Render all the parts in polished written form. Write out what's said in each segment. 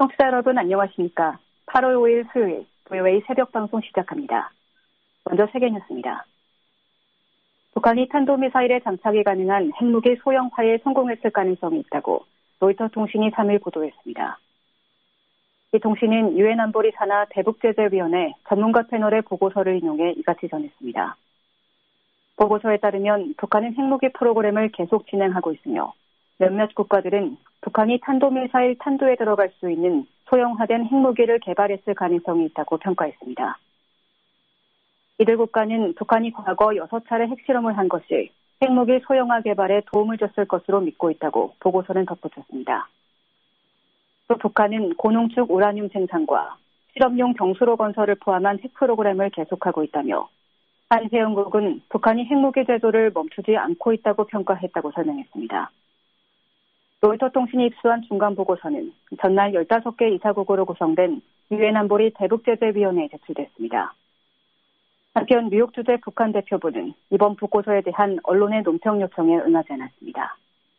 청취자 여러분 안녕하십니까? 8월 5일 수요일 VOA 새벽 방송 시작합니다. 먼저 세계 뉴스입니다. 북한이 탄도미사일에 장착이 가능한 핵무기 소형화에 성공했을 가능성이 있다고 로이터 통신이 3일 보도했습니다. 이 통신은 유엔 안보리 산하 대북제재위원회 전문가 패널의 보고서를 인용해 이같이 전했습니다. 보고서에 따르면 북한은 핵무기 프로그램을 계속 진행하고 있으며 몇몇 국가들은 북한이 탄도미사일 탄도에 들어갈 수 있는 소형화된 핵무기를 개발했을 가능성이 있다고 평가했습니다. 이들 국가는 북한이 과거 6차례 핵실험을 한 것이 핵무기 소형화 개발에 도움을 줬을 것으로 믿고 있다고 보고서는 덧붙였습니다. 또 북한은 고농축 우라늄 생산과 실험용 경수로 건설을 포함한 핵 프로그램을 계속하고 있다며 한 회원국은 북한이 핵무기 제조를 멈추지 않고 있다고 평가했다고 설명했습니다. 로이터 통신이 입수한 중간 보고서는 전날 15개 이사국으로 구성된 유엔 안보리 대북제재위원회에 제출됐습니다. 한편 뉴욕 주재 북한 대표부는 이번 보고서에 대한 언론의 논평 요청에 응하지 않았습니다.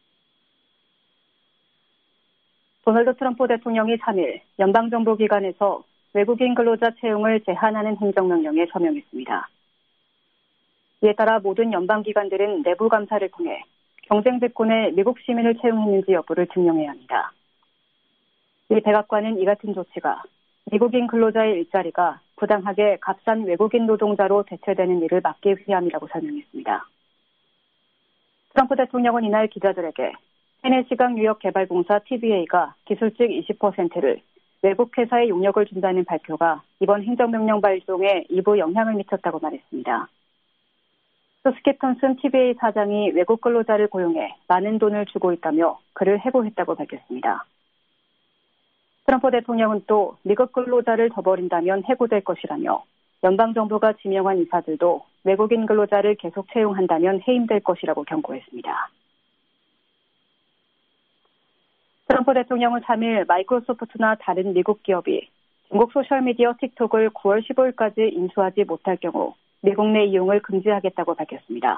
도널드 트럼프 대통령이 3일 연방정부기관에서 외국인 근로자 채용을 제한하는 행정명령에 서명했습니다. 이에 따라 모든 연방기관들은 내부 감사를 통해 경쟁 조건에 미국 시민을 채용했는지 여부를 증명해야 합니다. 이 백악관은 이 같은 조치가 미국인 근로자의 일자리가 부당하게 값싼 외국인 노동자로 대체되는 일을 막기 위함이라고 설명했습니다. 트럼프 대통령은 이날 기자들에게 테네시강 유역개발공사 TBA가 기술직 20%를 외국 회사에 용역을 준다는 발표가 이번 행정명령 발동에 일부 영향을 미쳤다고 말했습니다. 또 스킵 톤슨 TBA 사장이 외국 근로자를 고용해 많은 돈을 주고 있다며 그를 해고했다고 밝혔습니다. 트럼프 대통령은 또 미국 근로자를 둬버린다면 해고될 것이라며 연방정부가 지명한 이사들도 외국인 근로자를 계속 채용한다면 해임될 것이라고 경고했습니다. 트럼프 대통령은 3일 마이크로소프트나 다른 미국 기업이 중국 소셜미디어 틱톡을 9월 15일까지 인수하지 못할 경우 미국 내 이용을 금지하겠다고 밝혔습니다.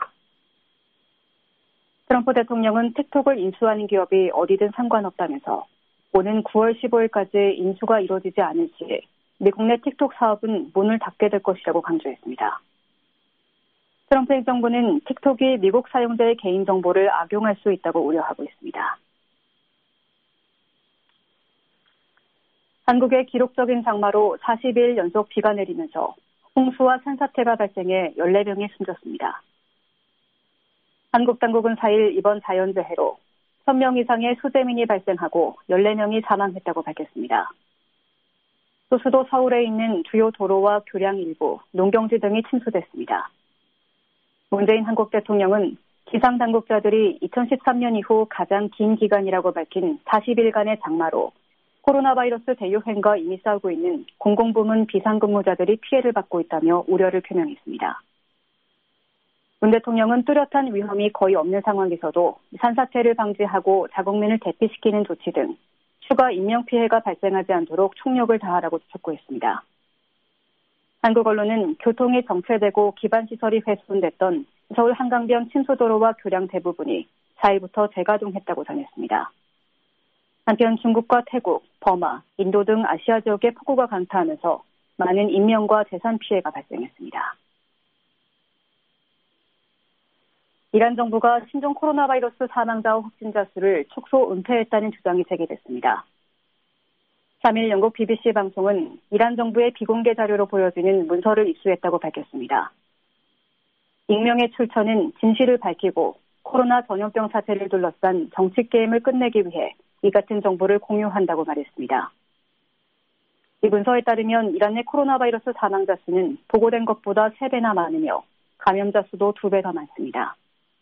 트럼프 대통령은 틱톡을 인수하는 기업이 어디든 상관없다면서 오는 9월 15일까지 인수가 이루어지지 않을 시 미국 내 틱톡 사업은 문을 닫게 될 것이라고 강조했습니다. 트럼프 행정부는 틱톡이 미국 사용자의 개인정보를 악용할 수 있다고 우려하고 있습니다. 한국의 기록적인 장마로 40일 연속 비가 내리면서 홍수와 산사태가 발생해 14명이 숨졌습니다. 한국 당국은 4일 이번 자연재해로 1000명 이상의 수재민이 발생하고 14명이 사망했다고 밝혔습니다. 또 수도 서울에 있는 주요 도로와 교량 일부, 농경지 등이 침수됐습니다. 문재인 한국 대통령은 기상당국자들이 2013년 이후 가장 긴 기간이라고 밝힌 40일간의 장마로 코로나 바이러스 대유행과 이미 싸우고 있는 공공부문 비상근무자들이 피해를 받고 있다며 우려를 표명했습니다. 문 대통령은 뚜렷한 위험이 거의 없는 상황에서도 산사태를 방지하고 자국민을 대피시키는 조치 등 추가 인명피해가 발생하지 않도록 총력을 다하라고 촉구했습니다. 한국 언론은 교통이 정체되고 기반시설이 훼손됐던 서울 한강변 침수도로와 교량 대부분이 4일부터 재가동했다고 전했습니다. 한편 중국과 태국, 버마, 인도 등 아시아 지역의 폭우가 강타하면서 많은 인명과 재산 피해가 발생했습니다. 이란 정부가 신종 코로나 바이러스 사망자와 확진자 수를 축소 은폐했다는 주장이 제기됐습니다. 3일 영국 BBC 방송은 이란 정부의 비공개 자료로 보여지는 문서를 입수했다고 밝혔습니다. 익명의 출처는 진실을 밝히고 코로나 전염병 사태를 둘러싼 정치 게임을 끝내기 위해 이 같은 정보를 공유한다고 말했습니다. 이 문서에 따르면 이란 내 코로나 바이러스 사망자 수는 보고된 것보다 3배나 많으며 감염자 수도 2배 더 많습니다.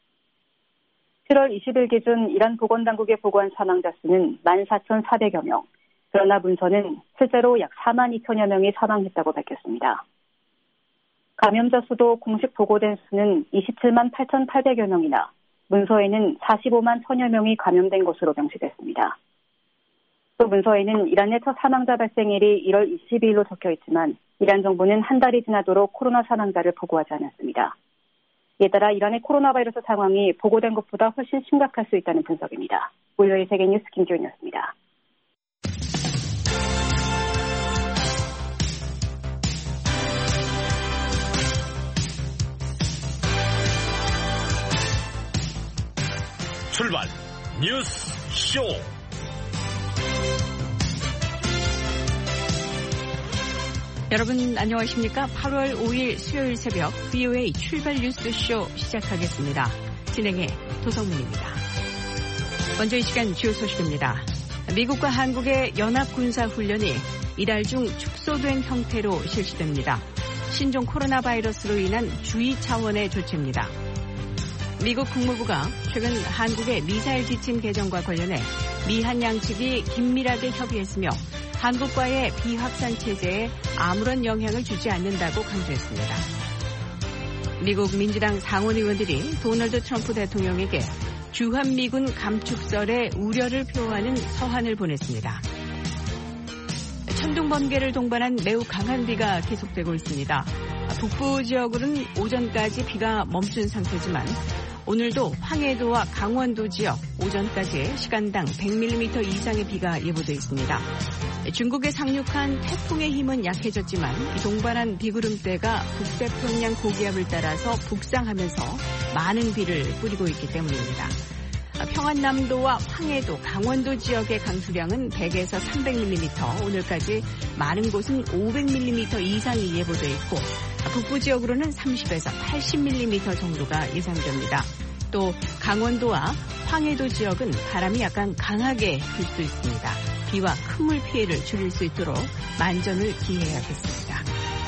7월 20일 기준 이란 보건당국에 보고한 사망자 수는 14,400여 명, 그러나 문서는 실제로 약 4만 2천여 명이 사망했다고 밝혔습니다. 감염자 수도 공식 보고된 수는 27만 8,800여 명이나 문서에는 45만 1천여 명이 감염된 것으로 명시됐습니다. 또 문서에는 이란 내 첫 사망자 발생일이 1월 22일로 적혀 있지만 이란 정부는 한 달이 지나도록 코로나 사망자를 보고하지 않았습니다. 이에 따라 이란의 코로나 바이러스 상황이 보고된 것보다 훨씬 심각할 수 있다는 분석입니다. 월요일 세계뉴스 김지훈이었습니다. 출발 뉴스 쇼. 여러분 안녕하십니까? 8월 5일 수요일 새벽 VOA 출발 뉴스 쇼 시작하겠습니다. 진행의 도성문입니다. 먼저 이 시간 주요 소식입니다. 미국과 한국의 연합군사훈련이 이달 중 축소된 형태로 실시됩니다. 신종 코로나 바이러스로 인한 주의 차원의 조치입니다. 미국 국무부가 최근 한국의 미사일 지침 개정과 관련해 미한 양측이 긴밀하게 협의했으며 한국과의 비확산 체제에 아무런 영향을 주지 않는다고 강조했습니다. 미국 민주당 상원의원들이 도널드 트럼프 대통령에게 주한미군 감축설에 우려를 표하는 서한을 보냈습니다. 천둥 번개를 동반한 매우 강한 비가 계속되고 있습니다. 북부 지역으로는 오전까지 비가 멈춘 상태지만 오늘도 황해도와 강원도 지역 오전까지 시간당 100mm 이상의 비가 예보돼 있습니다. 중국에 상륙한 태풍의 힘은 약해졌지만 동반한 비구름대가 북태평양 고기압을 따라서 북상하면서 많은 비를 뿌리고 있기 때문입니다. 평안남도와 황해도, 강원도 지역의 강수량은 100에서 300mm, 오늘까지 많은 곳은 500mm 이상이 예보돼 있고 북부 지역으로는 30에서 80mm 정도가 예상됩니다. 또 강원도와 황해도 지역은 바람이 약간 강하게 불 수 있습니다. 비와 큰 물 피해를 줄일 수 있도록 만전을 기해야겠습니다.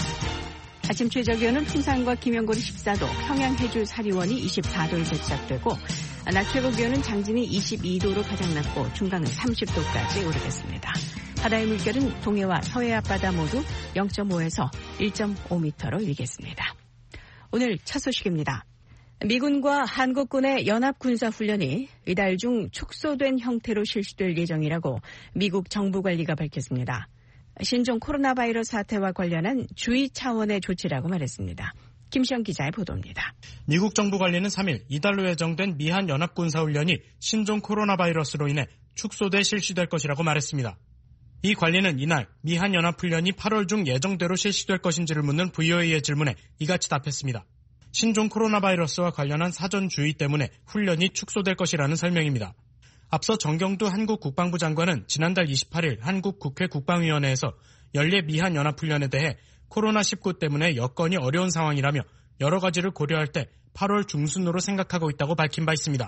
아침 최저기온은 풍산과 김영거리 14도, 평양 해주 사리원이 24도에 제시되고 낮 최고 기온은 장진이 22도로 가장 낮고 중강은 30도까지 오르겠습니다. 바다의 물결은 동해와 서해 앞바다 모두 0.5에서 1.5m로 일겠습니다. 오늘 첫 소식입니다. 미군과 한국군의 연합군사훈련이 이달 중 축소된 형태로 실시될 예정이라고 미국 정부관리가 밝혔습니다. 신종 코로나 바이러스 사태와 관련한 주의 차원의 조치라고 말했습니다. 김시영 기자의 보도입니다. 미국 정부 관리는 3일 이달로 예정된 미한 연합군사훈련이 신종 코로나 바이러스로 인해 축소돼 실시될 것이라고 말했습니다. 이 관리는 이날 미한 연합훈련이 8월 중 예정대로 실시될 것인지를 묻는 VOA의 질문에 이같이 답했습니다. 신종 코로나 바이러스와 관련한 사전 주의 때문에 훈련이 축소될 것이라는 설명입니다. 앞서 정경두 한국 국방부 장관은 지난달 28일 한국 국회 국방위원회에서 연례 미한 연합훈련에 대해 코로나19 때문에 여건이 어려운 상황이라며 여러 가지를 고려할 때 8월 중순으로 생각하고 있다고 밝힌 바 있습니다.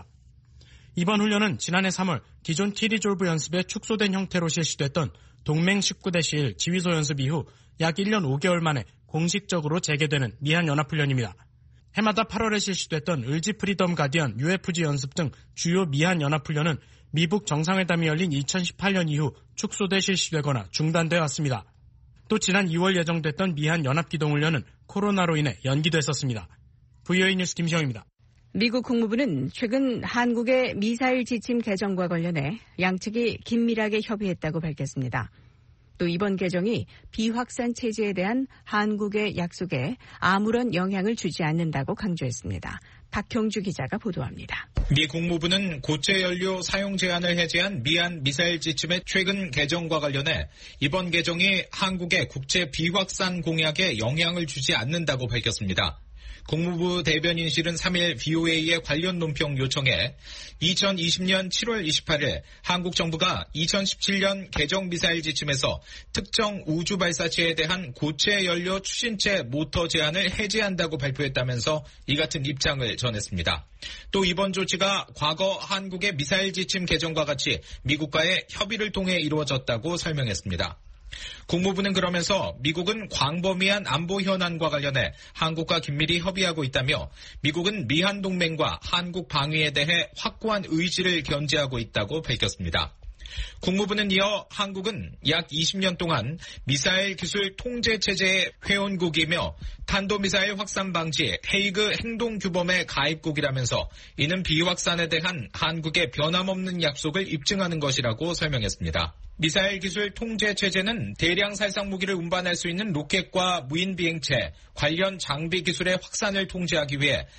이번 훈련은 지난해 3월 기존 티리졸브 연습에 축소된 형태로 실시됐던 동맹 19대 시일 지휘소 연습 이후 약 1년 5개월 만에 공식적으로 재개되는 미한 연합훈련입니다. 해마다 8월에 실시됐던 을지 프리덤 가디언, UFG 연습 등 주요 미한 연합훈련은 미북 정상회담이 열린 2018년 이후 축소돼 실시되거나 중단돼 왔습니다. 또 지난 2월 예정됐던 미한 연합기동훈련은 코로나로 인해 연기됐었습니다. VOA 뉴스 김시영입니다. 미국 국무부는 최근 한국의 미사일 지침 개정과 관련해 양측이 긴밀하게 협의했다고 밝혔습니다. 또 이번 개정이 비확산 체제에 대한 한국의 약속에 아무런 영향을 주지 않는다고 강조했습니다. 박형주 기자가 보도합니다. 미 국무부는 고체 연료 사용 제한을 해제한 미한 미사일 지침의 최근 개정과 관련해 이번 개정이 한국의 국제 비확산 공약에 영향을 주지 않는다고 밝혔습니다. 국무부 대변인실은 3일 VOA의 관련 논평 요청에 2020년 7월 28일 한국 정부가 2017년 개정 미사일 지침에서 특정 우주 발사체에 대한 고체 연료 추진체 모터 제한을 해제한다고 발표했다면서 이 같은 입장을 전했습니다. 또 이번 조치가 과거 한국의 미사일 지침 개정과 같이 미국과의 협의를 통해 이루어졌다고 설명했습니다. 국무부는 그러면서 미국은 광범위한 안보 현안과 관련해 한국과 긴밀히 협의하고 있다며 미국은 미한 동맹과 한국 방위에 대해 확고한 의지를 견지하고 있다고 밝혔습니다. 국무부는 이어 한국은 약 20년 동안 미사일 기술 통제 체제의 회원국이며 탄도미사일 확산 방지 헤이그 행동규범의 가입국이라면서 이는 비확산에 대한 한국의 변함없는 약속을 입증하는 것이라고 설명했습니다. 미사일 기술 통제 체제는 대량 살상 무기를 운반할 수 있는 로켓과 무인 비행체, 관련 장비 기술의 확산을 통제하기 위해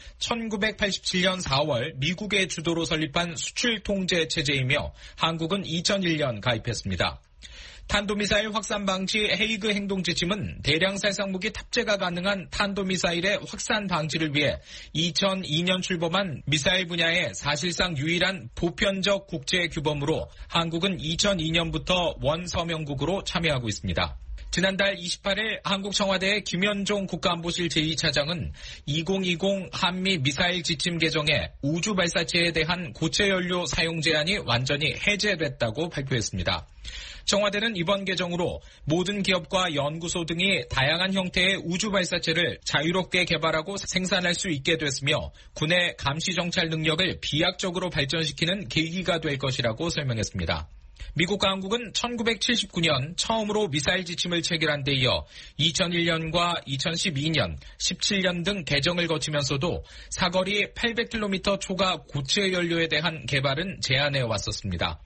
1987년 4월 미국의 주도로 설립한 수출 통제 체제이며 한국은 2001년 가입했습니다. 탄도미사일 확산 방지 헤이그 행동 지침은 대량 살상무기 탑재가 가능한 탄도미사일의 확산 방지를 위해 2002년 출범한 미사일 분야의 사실상 유일한 보편적 국제 규범으로 한국은 2002년부터 원서명국으로 참여하고 있습니다. 지난달 28일 한국 청와대 김현종 국가안보실 제2차장은 2020 한미 미사일 지침 개정에 우주 발사체에 대한 고체 연료 사용 제한이 완전히 해제됐다고 발표했습니다. 청와대는 이번 개정으로 모든 기업과 연구소 등이 다양한 형태의 우주 발사체를 자유롭게 개발하고 생산할 수 있게 됐으며 군의 감시 정찰 능력을 비약적으로 발전시키는 계기가 될 것이라고 설명했습니다. 미국과 한국은 1979년 처음으로 미사일 지침을 체결한 데 이어 2001년과 2012년, 17년 등 개정을 거치면서도 사거리 800km 초과 고체 연료에 대한 개발은 제한해 왔었습니다.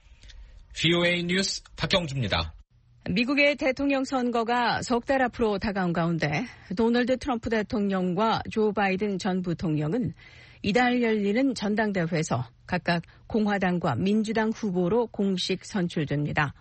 VOA 뉴스 박경주입니다. 미국의 대통령 선거가 석 달 앞으로 다가온 가운데 도널드 트럼프 대통령과 조 바이든 전 부통령은 이달 열리는 전당대회에서 각각 공화당과 민주당 후보로 공식 선출됩니다.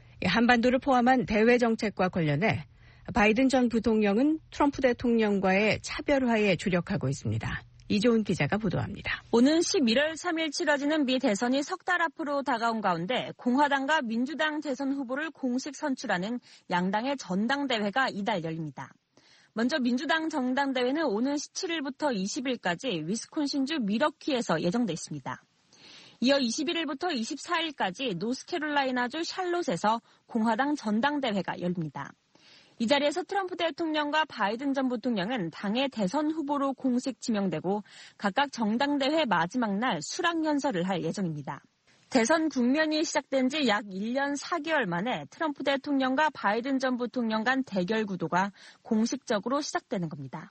한반도를 포함한 대외 정책과 관련해 바이든 전 부통령은 트럼프 대통령과의 차별화에 주력하고 있습니다. 이조은 기자가 보도합니다. 오는 11월 3일 치러지는 미 대선이 석 달 앞으로 다가온 가운데 공화당과 민주당 대선 후보를 공식 선출하는 양당의 전당대회가 이달 열립니다. 먼저 민주당 전당대회는 오는 17일부터 20일까지 위스콘신주 밀워키에서 예정돼 있습니다. 이어 21일부터 24일까지 노스캐롤라이나주 샬롯에서 공화당 전당대회가 열립니다. 이 자리에서 트럼프 대통령과 바이든 전 부통령은 당의 대선 후보로 공식 지명되고 각각 전당대회 마지막 날 수락연설을 할 예정입니다. 대선 국면이 시작된 지 약 1년 4개월 만에 트럼프 대통령과 바이든 전 부통령 간 대결 구도가 공식적으로 시작되는 겁니다.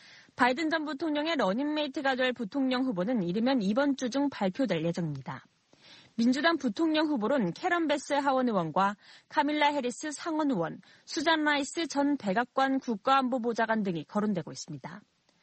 바이든 전 부통령의 러닝메이트가 될 부통령 후보는 이르면 이번 주 중 발표될 예정입니다. 민주당 부통령 후보로는 캐런 베스 하원 의원과 카밀라 해리스 상원 의원, 수잔 라이스 전 백악관 국가안보보좌관 등이 거론되고 있습니다.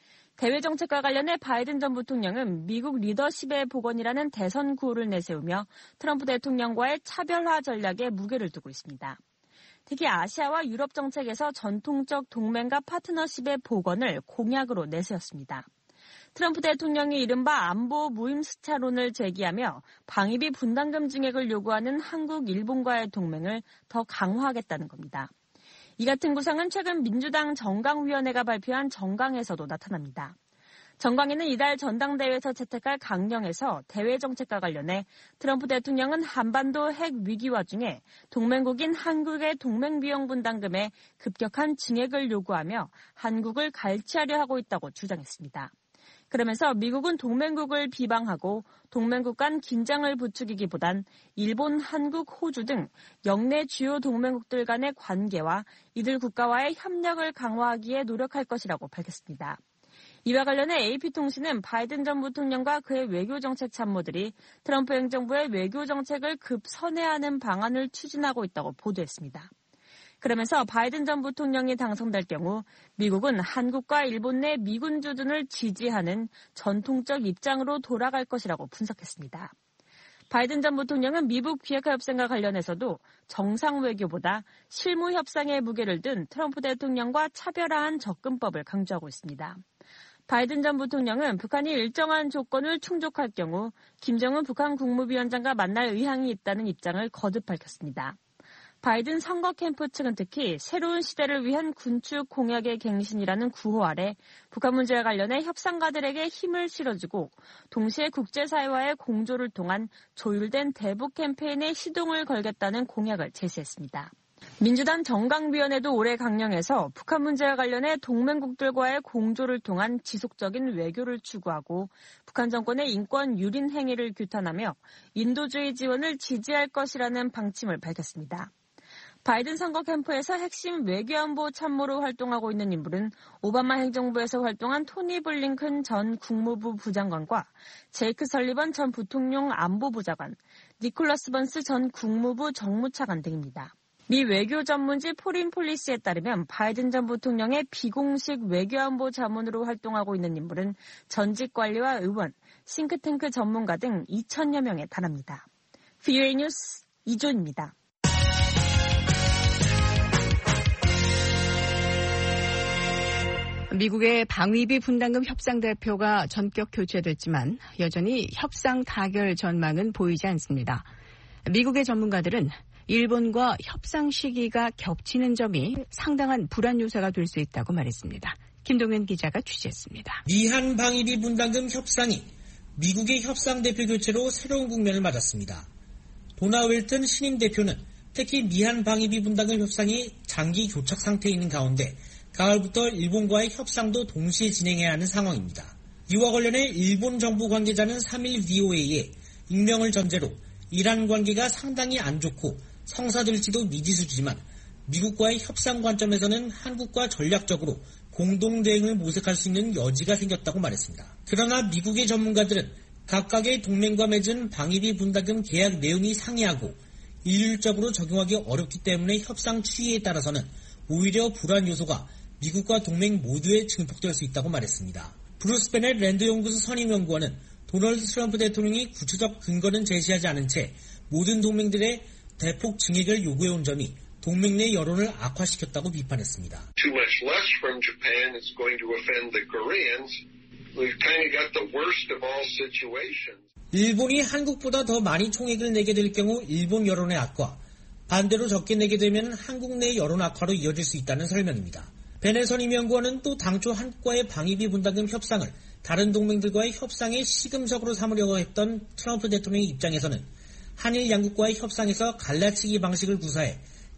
대외 정책과 관련해 바이든 전 부통령은 미국 리더십의 복원이라는 대선 구호를 내세우며 트럼프 대통령과의 차별화 전략에 무게를 두고 있습니다. 특히 아시아와 유럽 정책에서 전통적 동맹과 파트너십의 복원을 공약으로 내세웠습니다. 트럼프 대통령이 이른바 안보 무임스차론을 제기하며 방위비 분담금 증액을 요구하는 한국, 일본과의 동맹을 더 강화하겠다는 겁니다. 이 같은 구상은 최근 민주당 정강위원회가 발표한 정강에서도 나타납니다. 정강에는 이달 전당대회에서 채택할 강령에서 대외 정책과 관련해 트럼프 대통령은 한반도 핵 위기 와중에 동맹국인 한국의 동맹 비용 분담금에 급격한 증액을 요구하며 한국을 갈취하려 하고 있다고 주장했습니다. 그러면서 미국은 동맹국을 비방하고 동맹국 간 긴장을 부추기기보단 일본, 한국, 호주 등 영내 주요 동맹국들 간의 관계와 이들 국가와의 협력을 강화하기에 노력할 것이라고 밝혔습니다. 이와 관련해 AP통신은 바이든 전 부통령과 그의 외교정책 참모들이 트럼프 행정부의 외교정책을 급선회하는 방안을 추진하고 있다고 보도했습니다. 그러면서 바이든 전 부통령이 당선될 경우 미국은 한국과 일본 내 미군 주둔을 지지하는 전통적 입장으로 돌아갈 것이라고 분석했습니다. 바이든 전 부통령은 미국 비핵화 협상과 관련해서도 정상 외교보다 실무 협상에 무게를 둔 트럼프 대통령과 차별화한 접근법을 강조하고 있습니다. 바이든 전 부통령은 북한이 일정한 조건을 충족할 경우 김정은 북한 국무위원장과 만날 의향이 있다는 입장을 거듭 밝혔습니다. 바이든 선거 캠프 측은 특히 새로운 시대를 위한 군축 공약의 갱신이라는 구호 아래 북한 문제와 관련해 협상가들에게 힘을 실어주고 동시에 국제사회와의 공조를 통한 조율된 대북 캠페인에 시동을 걸겠다는 공약을 제시했습니다. 민주당 정강위원회도 올해 강령에서 북한 문제와 관련해 동맹국들과의 공조를 통한 지속적인 외교를 추구하고 북한 정권의 인권 유린 행위를 규탄하며 인도주의 지원을 지지할 것이라는 방침을 밝혔습니다. 바이든 선거 캠프에서 핵심 외교안보 참모로 활동하고 있는 인물은 오바마 행정부에서 활동한 토니 블링컨 전 국무부 부장관과 제이크 설리번 전 부통령 안보부장관, 니콜라스 번스 전 국무부 정무차관 등입니다. 미 외교 전문지 포린 폴리시에 따르면 바이든 전 부통령의 비공식 외교안보 자문으로 활동하고 있는 인물은 전직 관리와 의원, 싱크탱크 전문가 등 2,000여 명에 달합니다. VOA 뉴스 이조입니다. 미국의 방위비 분담금 협상 대표가 전격 교체됐지만 여전히 협상 타결 전망은 보이지 않습니다. 미국의 전문가들은 일본과 협상 시기가 겹치는 점이 상당한 불안 요소가 될 수 있다고 말했습니다. 김동현 기자가 취재했습니다. 미한 방위비 분담금 협상이 미국의 협상 대표 교체로 새로운 국면을 맞았습니다. 도나 웰튼 신임 대표는 특히 미한 방위비 분담금 협상이 장기 교착 상태에 있는 가운데 가을부터 일본과의 협상도 동시에 진행해야 하는 상황입니다. 이와 관련해 일본 정부 관계자는 3일 VOA에 익명을 전제로 이란 관계가 상당히 안 좋고 성사될지도 미지수지만 미국과의 협상 관점에서는 한국과 전략적으로 공동 대응을 모색할 수 있는 여지가 생겼다고 말했습니다. 그러나 미국의 전문가들은 각각의 동맹과 맺은 방위비 분담금 계약 내용이 상이하고 일률적으로 적용하기 어렵기 때문에 협상 추이에 따라서는 오히려 불안 요소가 미국과 동맹 모두에 증폭될 수 있다고 말했습니다. 브루스 베넷 랜드 연구소 선임 연구원은 도널드 트럼프 대통령이 구체적 근거는 제시하지 않은 채 모든 동맹들의 대폭 증액을 요구해온 점이 동맹 내 여론을 악화시켰다고 비판했습니다. Too much less from Japan is going to offend the Koreans. We've kind of got the worst of all situations. 일본이 한국보다 더 많이 총액을 내게 될 경우 일본 여론의 악화, 반대로 적게 내게 되면 한국 내 여론 악화로 이어질 수 있다는 설명입니다. 베넷 선임 연구원은 또 당초 한국과의 방위비 분담금 협상을 다른 동맹들과의 협상의 시금석으로 삼으려고 했던 트럼프 대통령의 입장에서는 한일 양국과의 협상에서 갈라치기 방식을 구사해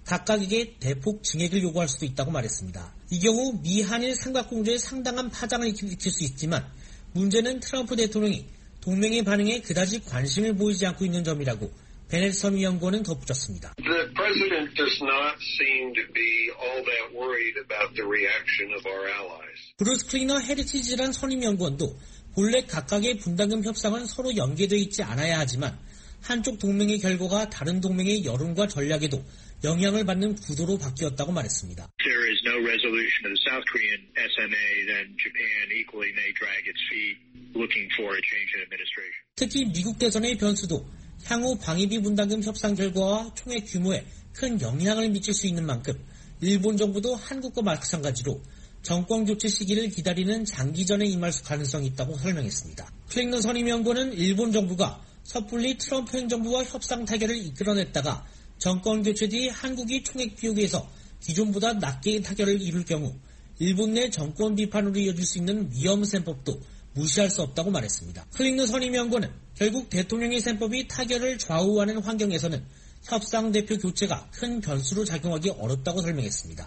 각각에게 대폭 증액을 요구할 수도 있다고 말했습니다. 이 경우 미한일 삼각공조에 상당한 파장을 일으킬 수 있지만 문제는 트럼프 대통령이 동맹의 반응에 그다지 관심을 보이지 않고 있는 점이라고 베넷 선임 연구원은 덧붙였습니다. The president does not seem to be all that worried about the reaction of our allies. 브루스 클리너 헤리티지란 선임 연구원도 본래 각각의 분담금 협상은 서로 연계되어 있지 않아야 하지만 한쪽 동맹의 결과가 다른 동맹의 여론과 전략에도 영향을 받는 구도로 바뀌었다고 말했습니다. There is no resolution of the South Korean SMA, then Japan equally may drag its feet looking for a change in administration. 특히 미국 대선의 변수도 향후 방위비 분담금 협상 결과와 총액 규모에 큰 영향을 미칠 수 있는 만큼 일본 정부도 한국과 마찬가지로 정권 교체 시기를 기다리는 장기전에 임할 가능성이 있다고 설명했습니다. 클링넌 선임 연구원은 일본 정부가 섣불리 트럼프 행정부와 협상 타결을 이끌어냈다가 정권 교체 뒤 한국이 총액 비용에서 기존보다 낮게 타결을 이룰 경우 일본 내 정권 비판으로 이어질 수 있는 위험 셈법도 무시할 수 없다고 말했습니다. 클링넌 선임 연구원은 결국 대통령의 셈법이 타결을 좌우하는 환경에서는 협상 대표 교체가 큰 변수로 작용하기 어렵다고 설명했습니다.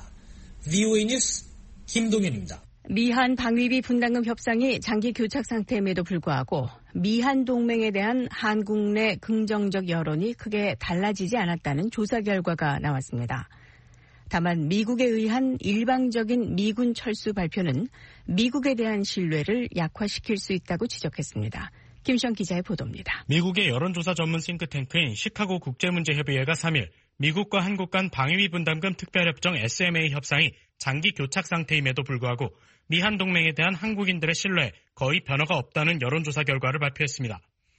VOA 뉴스 김동현입니다. 미한 방위비 분담금 협상이 장기 교착 상태임에도 불구하고 미한 동맹에 대한 한국 내 긍정적 여론이 크게 달라지지 않았다는 조사 결과가 나왔습니다. 다만 미국에 의한 일방적인 미군 철수 발표는 미국에 대한 신뢰를 약화시킬 수 있다고 지적했습니다. 김시영 기자의 보도입니다. 미국의 여론조사 전문 싱크탱크인 시카고 국제문제협의회가 3일 미국과 한국 간 방위비 분담금 특별협정 SMA 협상이 장기 교착 상태임에도 불구하고 미한 동맹에 대한 한국인들의 신뢰에 거의 변화가 없다는 여론조사 결과를 발표했습니다.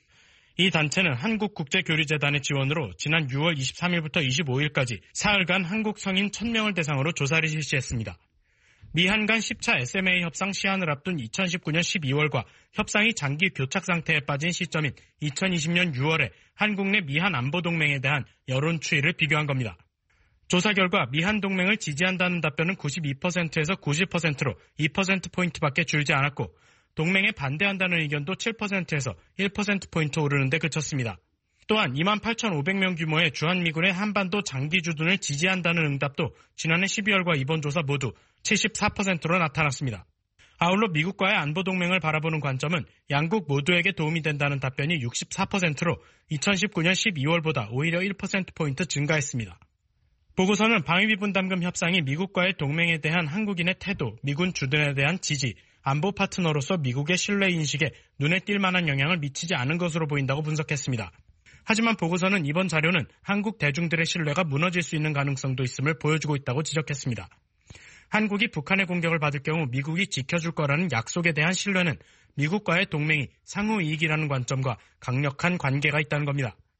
이 단체는 한국국제교류재단의 지원으로 지난 6월 23일부터 25일까지 사흘간 한국 성인 1000명을 대상으로 조사를 실시했습니다. 미한 간 10차 SMA 협상 시한을 앞둔 2019년 12월과 협상이 장기 교착 상태에 빠진 시점인 2020년 6월에 한국 내 미한 안보동맹에 대한 여론 추이를 비교한 겁니다. 조사 결과 미한 동맹을 지지한다는 답변은 92%에서 90%로 2%포인트밖에 줄지 않았고 동맹에 반대한다는 의견도 7%에서 1%포인트 오르는 데 그쳤습니다. 또한 28,500명 규모의 주한미군의 한반도 장기 주둔을 지지한다는 응답도 지난해 12월과 이번 조사 모두 74%로 나타났습니다. 아울러 미국과의 안보동맹을 바라보는 관점은 양국 모두에게 도움이 된다는 답변이 64%로 2019년 12월보다 오히려 1%포인트 증가했습니다. 보고서는 방위비 분담금 협상이 미국과의 동맹에 대한 한국인의 태도, 미군 주둔에 대한 지지, 안보 파트너로서 미국의 신뢰 인식에 눈에 띌 만한 영향을 미치지 않은 것으로 보인다고 분석했습니다. 하지만 보고서는 이번 자료는 한국 대중들의 신뢰가 무너질 수 있는 가능성도 있음을 보여주고 있다고 지적했습니다. 한국이 북한의 공격을 받을 경우 미국이 지켜줄 거라는 약속에 대한 신뢰는 미국과의 동맹이 상호 이익이라는 관점과 강력한 관계가 있다는 겁니다.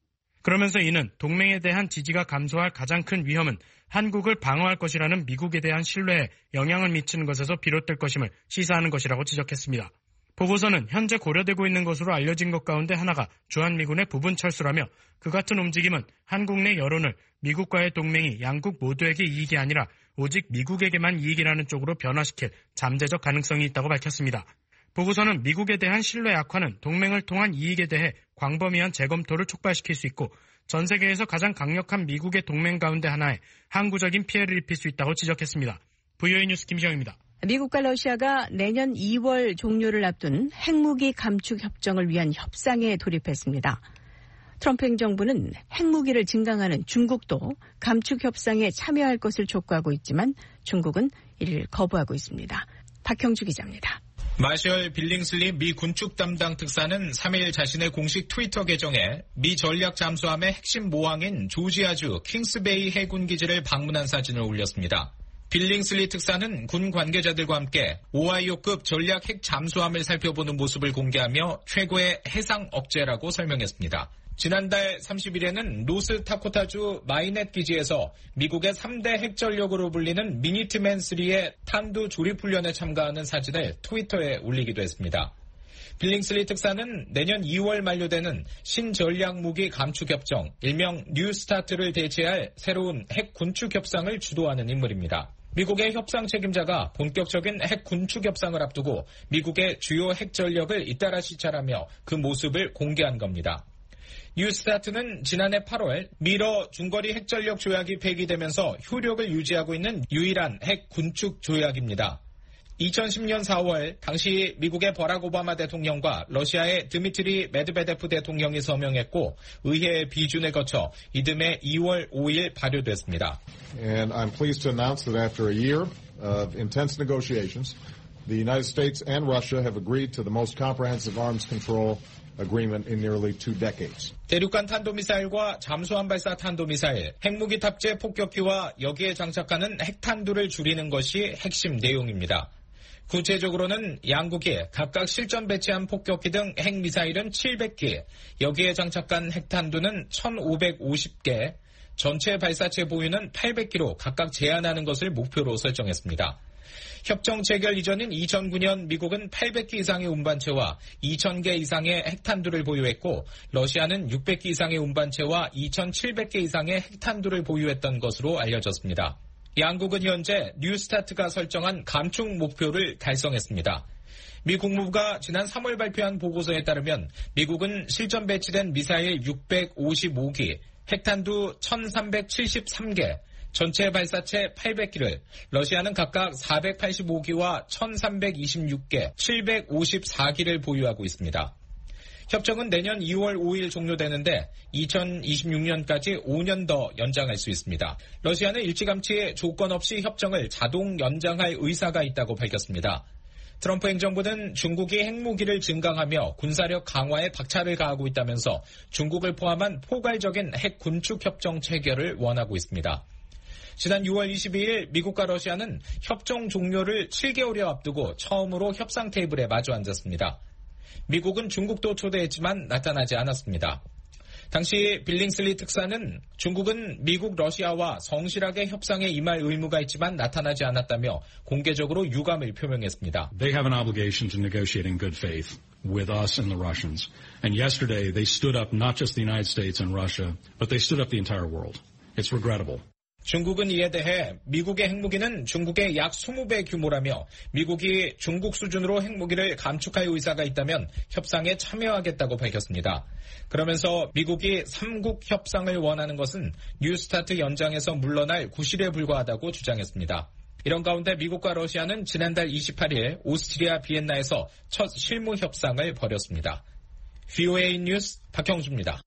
그러면서 이는 동맹에 대한 지지가 감소할 가장 큰 위험은 한국을 방어할 것이라는 미국에 대한 신뢰에 영향을 미치는 것에서 비롯될 것임을 시사하는 것이라고 지적했습니다. 보고서는 현재 고려되고 있는 것으로 알려진 것 가운데 하나가 주한미군의 부분 철수라며 그 같은 움직임은 한국 내 여론을 미국과의 동맹이 양국 모두에게 이익이 아니라 오직 미국에게만 이익이라는 쪽으로 변화시킬 잠재적 가능성이 있다고 밝혔습니다. 보고서는 미국에 대한 신뢰 약화는 동맹을 통한 이익에 대해 광범위한 재검토를 촉발시킬 수 있고 전 세계에서 가장 강력한 미국의 동맹 가운데 하나에 항구적인 피해를 입힐 수 있다고 지적했습니다. VOA 뉴스 김시영입니다. 미국과 러시아가 내년 2월 종료를 앞둔 핵무기 감축 협정을 위한 협상에 돌입했습니다. 트럼프 행정부는 핵무기를 증강하는 중국도 감축 협상에 참여할 것을 촉구하고 있지만 중국은 이를 거부하고 있습니다. 박형주 기자입니다. 마셜 빌링슬리 미 군축 담당 특사는 3일 자신의 공식 트위터 계정에 미 전략 잠수함의 핵심 모항인 조지아주 킹스베이 해군 기지를 방문한 사진을 올렸습니다. 빌링슬리 특사는 군 관계자들과 함께 오하이오급 전략 핵 잠수함을 살펴보는 모습을 공개하며 최고의 해상 억제라고 설명했습니다. 지난달 30일에는 노스다코타주 마이넷 기지에서 미국의 3대 핵전력으로 불리는 미니트맨3의 탄두 조립훈련에 참가하는 사진을 트위터에 올리기도 했습니다. 빌링슬리 특사는 내년 2월 만료되는 신전략무기 감축협정, 일명 뉴스타트를 대체할 새로운 핵 군축 협상을 주도하는 인물입니다. 미국의 협상 책임자가 본격적인 핵 군축 협상을 앞두고 미국의 주요 핵 전력을 잇따라 시찰하며 그 모습을 공개한 겁니다. 뉴스타트는 지난해 8월 미러 중거리 핵전력 조약이 폐기되면서 효력을 유지하고 있는 유일한 핵 군축 조약입니다. 2010년 4월 당시 미국의 버락 오바마 대통령과 러시아의 드미트리 메드베데프 대통령이 서명했고 의회의 비준을 거쳐 이듬해 2월 5일 발효됐습니다. And I'm pleased to announce that after a year of intense negotiations, the United States and Russia have agreed to the most comprehensive arms control agreement in nearly 2 decades. 대륙간 탄도미사일과 잠수함 발사 탄도미사일, 핵무기 탑재 폭격기와 여기에 장착하는 핵탄두를 줄이는 것이 핵심 내용입니다. 구체적으로는 양국이 각각 실전 배치한 폭격기 등 핵미사일은 700기, 여기에 장착한 핵탄두는 1,550개, 전체 발사체 보유는 800기로 각각 제한하는 것을 목표로 설정했습니다. 협정 체결 이전인 2009년 미국은 800기 이상의 운반체와 2,000개 이상의 핵탄두를 보유했고 러시아는 600기 이상의 운반체와 2,700개 이상의 핵탄두를 보유했던 것으로 알려졌습니다. 양국은 현재 뉴스타트가 설정한 감축 목표를 달성했습니다. 미 국무부가 지난 3월 발표한 보고서에 따르면 미국은 실전 배치된 미사일 655기, 핵탄두 1,373개, 전체 발사체 800기를, 러시아는 각각 485기와 1,326개, 754기를 보유하고 있습니다. 협정은 내년 2월 5일 종료되는데 2026년까지 5년 더 연장할 수 있습니다. 러시아는 일찌감치 조건 없이 협정을 자동 연장할 의사가 있다고 밝혔습니다. 트럼프 행정부는 중국이 핵무기를 증강하며 군사력 강화에 박차를 가하고 있다면서 중국을 포함한 포괄적인 핵 군축 협정 체결을 원하고 있습니다. 지난 6월 22일 미국과 러시아는 협정 종료를 7개월여 앞두고 처음으로 협상 테이블에 마주 앉았습니다. 미국은 중국도 초대했지만 나타나지 않았습니다. 당시 빌링슬리 특사는 중국은 미국, 러시아와 성실하게 협상에 임할 의무가 있지만 나타나지 않았다며 공개적으로 유감을 표명했습니다. They have an obligation to negotiate in good faith with us and the Russians. And yesterday they stood up not just the United States and Russia, but they stood up the entire world. It's regrettable. 중국은 이에 대해 미국의 핵무기는 중국의 약 20배 규모라며 미국이 중국 수준으로 핵무기를 감축할 의사가 있다면 협상에 참여하겠다고 밝혔습니다. 그러면서 미국이 3국 협상을 원하는 것은 뉴스타트 연장에서 물러날 구실에 불과하다고 주장했습니다. 이런 가운데 미국과 러시아는 지난달 28일 오스트리아 비엔나에서 첫 실무 협상을 벌였습니다. VOA 뉴스 박형주입니다.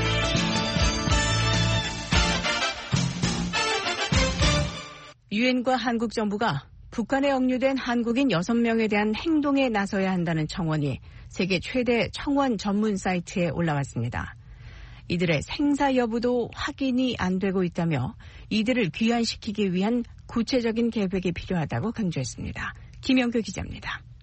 유엔과 한국 정부가 북한에 억류된 한국인 6명에 대한 행동에 나서야 한다는 청원이 세계 최대 청원 전문 사이트에 올라왔습니다. 이들의 생사 여부도 확인이 안 되고 있다며 이들을 귀환시키기 위한 구체적인 계획이 필요하다고 강조했습니다. 김영규 기자입니다.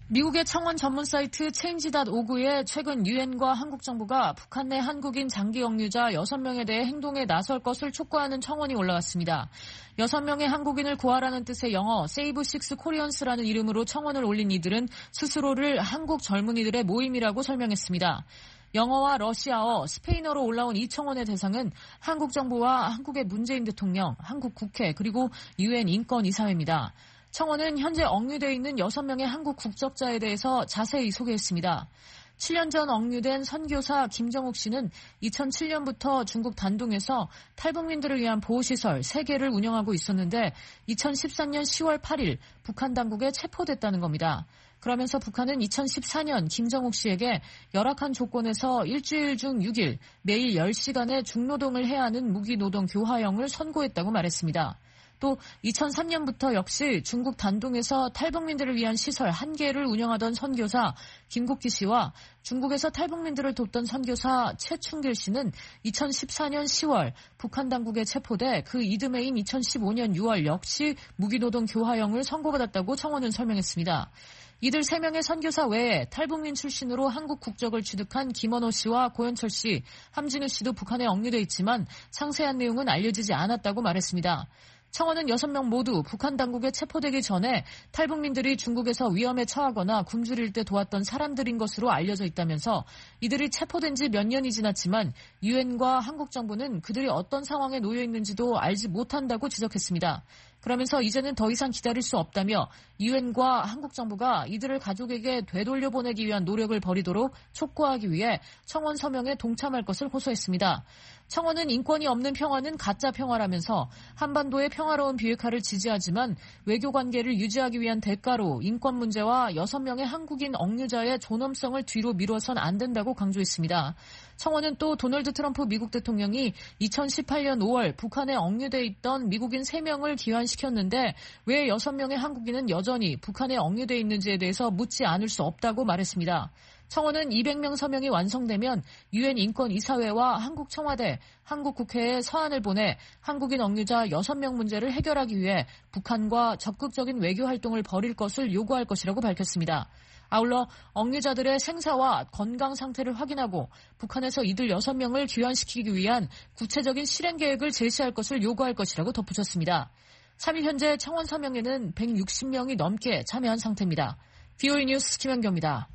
미국의 청원 전문 사이트 change.org에 최근 유엔과 한국 정부가 북한 내 한국인 장기 영유자 6명에 대해 행동에 나설 것을 촉구하는 청원이 올라왔습니다. 6명의 한국인을 구하라는 뜻의 영어 Save Six Koreans라는 이름으로 청원을 올린 이들은 스스로를 한국 젊은이들의 모임이라고 설명했습니다. 영어와 러시아어, 스페인어로 올라온 이 청원의 대상은 한국 정부와 한국의 문재인 대통령, 한국 국회 그리고 유엔 인권이사회입니다. 청원은 현재 억류되어 있는 6명의 한국 국적자에 대해서 자세히 소개했습니다. 7년 전 억류된 선교사 김정욱 씨는 2007년부터 중국 단둥에서 탈북민들을 위한 보호시설 3개를 운영하고 있었는데 2013년 10월 8일 북한 당국에 체포됐다는 겁니다. 그러면서 북한은 2014년 김정욱 씨에게 열악한 조건에서 일주일 중 6일 매일 10시간의 중노동을 해야 하는 무기노동 교화형을 선고했다고 말했습니다. 또 2003년부터 역시 중국 단둥에서 탈북민들을 위한 시설 1개를 운영하던 선교사 김국기 씨와 중국에서 탈북민들을 돕던 선교사 최충길 씨는 2014년 10월 북한 당국에 체포돼 그 이듬해인 2015년 6월 역시 무기노동 교화형을 선고받았다고 청원은 설명했습니다. 이들 3명의 선교사 외에 탈북민 출신으로 한국 국적을 취득한 김원호 씨와 고현철 씨, 함진우 씨도 북한에 억류돼 있지만 상세한 내용은 알려지지 않았다고 말했습니다. 청원은 6명 모두 북한 당국에 체포되기 전에 탈북민들이 중국에서 위험에 처하거나 굶주릴 때 도왔던 사람들인 것으로 알려져 있다면서 이들이 체포된 지 몇 년이 지났지만 유엔과 한국 정부는 그들이 어떤 상황에 놓여 있는지도 알지 못한다고 지적했습니다. 그러면서 이제는 더 이상 기다릴 수 없다며 유엔과 한국 정부가 이들을 가족에게 되돌려보내기 위한 노력을 벌이도록 촉구하기 위해 청원 서명에 동참할 것을 호소했습니다. 청원은 인권이 없는 평화는 가짜 평화라면서 한반도의 평화로운 비핵화를 지지하지만 외교관계를 유지하기 위한 대가로 인권 문제와 6명의 한국인 억류자의 존엄성을 뒤로 미뤄선 안 된다고 강조했습니다. 청원은 또 도널드 트럼프 미국 대통령이 2018년 5월 북한에 억류돼 있던 미국인 3명을 귀환시켰는데 왜 6명의 한국인은 여전히 북한에 억류돼 있는지에 대해서 묻지 않을 수 없다고 말했습니다. 청원은 200명 서명이 완성되면 유엔 인권이사회와 한국 청와대, 한국 국회에 서한을 보내 한국인 억류자 6명 문제를 해결하기 위해 북한과 적극적인 외교 활동을 벌일 것을 요구할 것이라고 밝혔습니다. 아울러 억류자들의 생사와 건강 상태를 확인하고 북한에서 이들 6명을 귀환시키기 위한 구체적인 실행 계획을 제시할 것을 요구할 것이라고 덧붙였습니다. 3일 현재 청원 서명에는 160명이 넘게 참여한 상태입니다. VOA 뉴스 김현경입니다.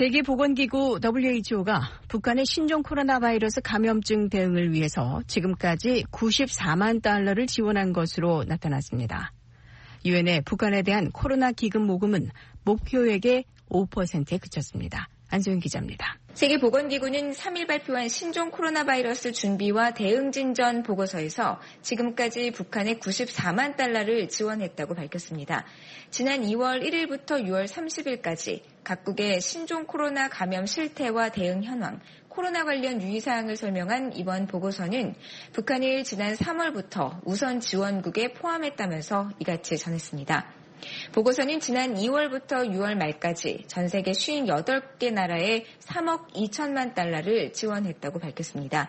세계보건기구 WHO가 북한의 신종 코로나 바이러스 감염증 대응을 위해서 지금까지 94만 달러를 지원한 것으로 나타났습니다. 유엔의 북한에 대한 코로나 기금 모금은 목표액의 5%에 그쳤습니다. 안소영 기자입니다. 세계보건기구는 3일 발표한 신종 코로나 바이러스 준비와 대응 진전 보고서에서 지금까지 북한에 94만 달러를 지원했다고 밝혔습니다. 지난 2월 1일부터 6월 30일까지 각국의 신종 코로나 감염 실태와 대응 현황, 코로나 관련 유의사항을 설명한 이번 보고서는 북한을 지난 3월부터 우선 지원국에 포함했다면서 이같이 전했습니다. 보고서는 지난 2월부터 6월 말까지 전 세계 58개 나라에 3억 2천만 달러를 지원했다고 밝혔습니다.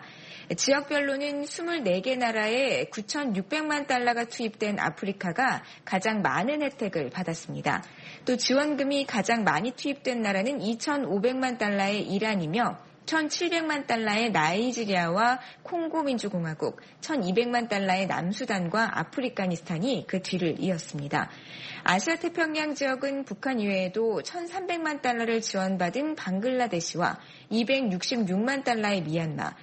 지역별로는 24개 나라에 9,600만 달러가 투입된 아프리카가 가장 많은 혜택을 받았습니다. 또 지원금이 가장 많이 투입된 나라는 2,500만 달러의 이란이며 1,700만 달러의 나이지리아와 콩고민주공화국, 1,200만 달러의 남수단과 아프리카니스탄이 그 뒤를 이었습니다. 아시아 태평양 지역은 북한 이외에도 1,300만 달러를 지원받은 방글라데시와 266만 달러의 미얀마,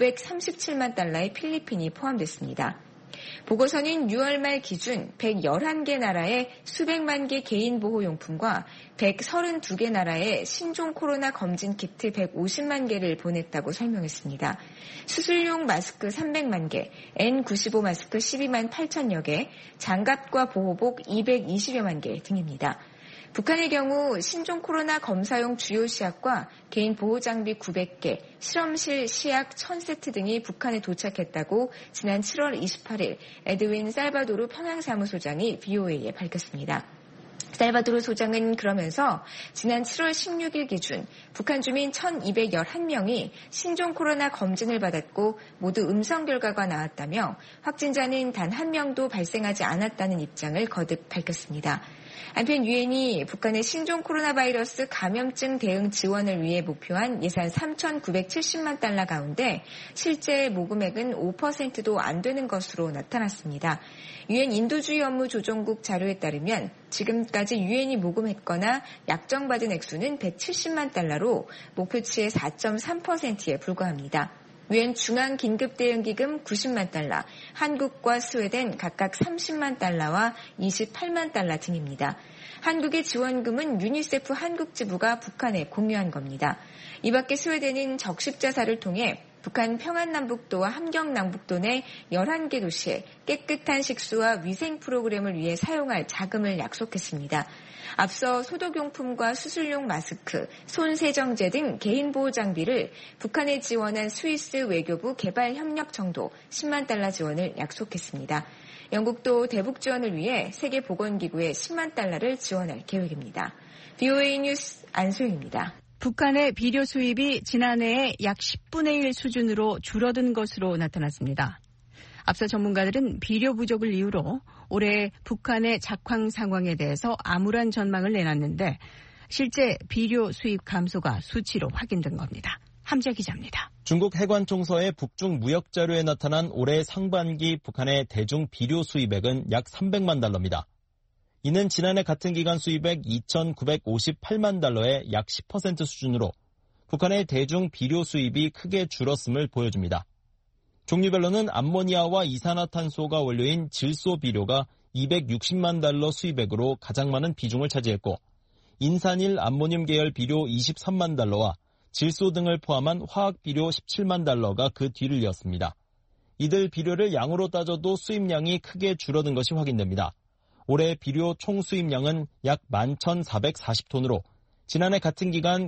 537만 달러의 필리핀이 포함됐습니다. 보고서는 6월 말 기준 111개 나라에 수백만 개 개인 보호용품과 132개 나라에 신종 코로나 검진 키트 150만 개를 보냈다고 설명했습니다. 수술용 마스크 300만 개, N95 마스크 12만 8천여 개, 장갑과 보호복 220여만 개 등입니다. 북한의 경우 신종 코로나 검사용 주요 시약과 개인 보호장비 900개, 실험실 시약 1000세트 등이 북한에 도착했다고 지난 7월 28일 에드윈 살바도르 평양사무소장이 VOA에 밝혔습니다. 살바도르 소장은 그러면서 지난 7월 16일 기준 북한 주민 1,211명이 신종 코로나 검진을 받았고 모두 음성 결과가 나왔다며 확진자는 단 한 명도 발생하지 않았다는 입장을 거듭 밝혔습니다. 한편 유엔이 북한의 신종 코로나 바이러스 감염증 대응 지원을 위해 목표한 예산 3,970만 달러 가운데 실제 모금액은 5%도 안 되는 것으로 나타났습니다. 유엔 인도주의 업무 조정국 자료에 따르면 지금까지 유엔이 모금했거나 약정받은 액수는 170만 달러로 목표치의 4.3%에 불과합니다. 유엔 중앙긴급대응기금 90만 달러, 한국과 스웨덴 각각 30만 달러와 28만 달러 등입니다. 한국의 지원금은 유니세프 한국 지부가 북한에 공유한 겁니다. 이 밖에 스웨덴은 적십자사를 통해 북한 평안남북도와 함경남북도 내 11개 도시에 깨끗한 식수와 위생 프로그램을 위해 사용할 자금을 약속했습니다. 앞서 소독용품과 수술용 마스크, 손세정제 등 개인보호 장비를 북한에 지원한 스위스 외교부 개발협력청도 10만 달러 지원을 약속했습니다. 영국도 대북 지원을 위해 세계보건기구에 10만 달러를 지원할 계획입니다. VOA 뉴스 안소희입니다. 북한의 비료 수입이 지난해에 약 10분의 1 수준으로 줄어든 것으로 나타났습니다. 앞서 전문가들은 비료 부족을 이유로 올해 북한의 작황 상황에 대해서 암울한 전망을 내놨는데 실제 비료 수입 감소가 수치로 확인된 겁니다. 함재 기자입니다. 중국 해관총서의 북중 무역 자료에 나타난 올해 상반기 북한의 대중 비료 수입액은 약 300만 달러입니다. 이는 지난해 같은 기간 수입액 2,958만 달러의 약 10% 수준으로 북한의 대중 비료 수입이 크게 줄었음을 보여줍니다. 종류별로는 암모니아와 이산화탄소가 원료인 질소 비료가 260만 달러 수입액으로 가장 많은 비중을 차지했고 인산일 암모늄 계열 비료 23만 달러와 질소 등을 포함한 화학 비료 17만 달러가 그 뒤를 이었습니다. 이들 비료를 양으로 따져도 수입량이 크게 줄어든 것이 확인됩니다. 올해 비료 총 수입량은 약 11,440톤으로 지난해 같은 기간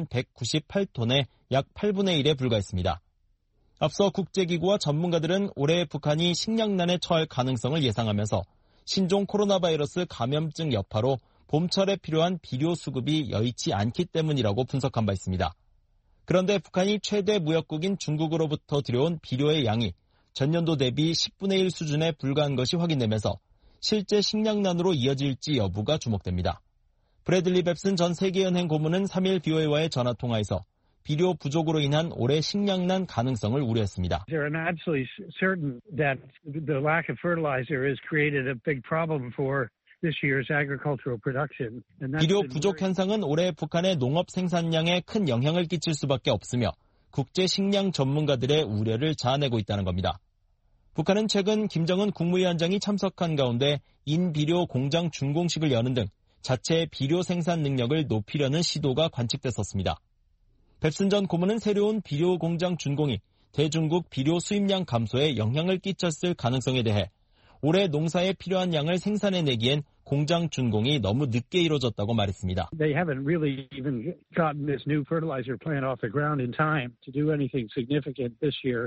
9198톤에 약 8분의 1에 불과했습니다. 앞서 국제기구와 전문가들은 올해 북한이 식량난에 처할 가능성을 예상하면서 신종 코로나 바이러스 감염증 여파로 봄철에 필요한 비료 수급이 여의치 않기 때문이라고 분석한 바 있습니다. 그런데 북한이 최대 무역국인 중국으로부터 들여온 비료의 양이 전년도 대비 10분의 1 수준에 불과한 것이 확인되면서 실제 식량난으로 이어질지 여부가 주목됩니다. 브래들리 뱁슨 전 세계은행 고문은 3일 BOA와의 전화통화에서 비료 부족으로 인한 올해 식량난 가능성을 우려했습니다. I'm absolutely certain that the lack of fertilizer has created a big problem for this year's agricultural production. 비료 부족 현상은 올해 북한의 농업 생산량에 큰 영향을 끼칠 수밖에 없으며 국제 식량 전문가들의 우려를 자아내고 있다는 겁니다. 북한은 최근 김정은 국무위원장이 참석한 가운데 인비료 공장 준공식을 여는 등 자체 비료 생산 능력을 높이려는 시도가 관측됐었습니다. 뱁슨 전 고문은 새로운 비료 공장 준공이 대중국 비료 수입량 감소에 영향을 끼쳤을 가능성에 대해 올해 농사에 필요한 양을 생산해내기엔 공장 준공이 너무 늦게 이루어졌다고 말했습니다. They haven't really even gotten this new fertilizer plant off the ground in time to do anything significant this year.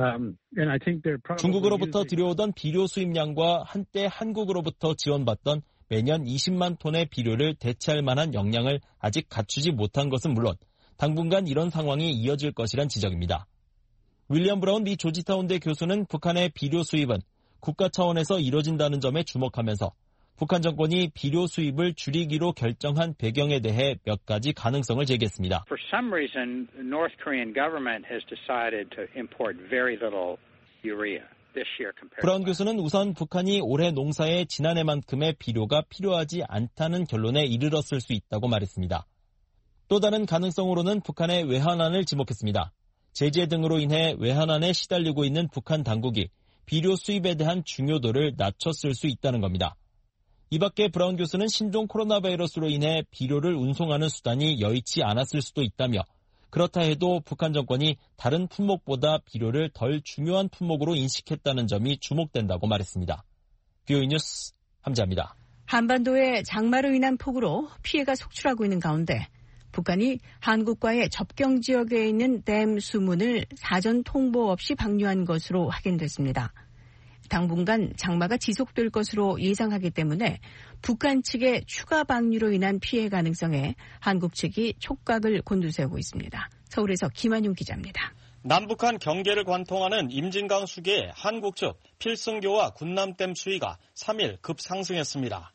중국으로부터 들여오던 비료 수입량과 한때 한국으로부터 지원받던 매년 20만 톤의 비료를 대체할 만한 역량을 아직 갖추지 못한 것은 물론 당분간 이런 상황이 이어질 것이란 지적입니다. 윌리엄 브라운 미 조지타운대 교수는 북한의 비료 수입은 국가 차원에서 이뤄진다는 점에 주목하면서 북한 정권이 비료 수입을 줄이기로 결정한 배경에 대해 몇 가지 가능성을 제기했습니다. For some reason, the North Korean government has decided to import very little urea this year compared to 브라운 교수는 우선 북한이 올해 농사에 지난해만큼의 비료가 필요하지 않다는 결론에 이르렀을 수 있다고 말했습니다. 또 다른 가능성으로는 북한의 외환안을 지목했습니다. 제재 등으로 인해 외환안에 시달리고 있는 북한 당국이 비료 수입에 대한 중요도를 낮췄을 수 있다는 겁니다. 이 밖에 브라운 교수는 신종 코로나 바이러스로 인해 비료를 운송하는 수단이 여의치 않았을 수도 있다며 그렇다 해도 북한 정권이 다른 품목보다 비료를 덜 중요한 품목으로 인식했다는 점이 주목된다고 말했습니다. BOA 뉴스 함재합니다. 한반도의 장마로 인한 폭우로 피해가 속출하고 있는 가운데 북한이 한국과의 접경 지역에 있는 댐 수문을 사전 통보 없이 방류한 것으로 확인됐습니다. 당분간 장마가 지속될 것으로 예상하기 때문에 북한 측의 추가 방류로 인한 피해 가능성에 한국 측이 촉각을 곤두세우고 있습니다. 서울에서 김한용 기자입니다. 남북한 경계를 관통하는 임진강 수계에 한국 측 필승교와 군남댐 수위가 3일 급상승했습니다.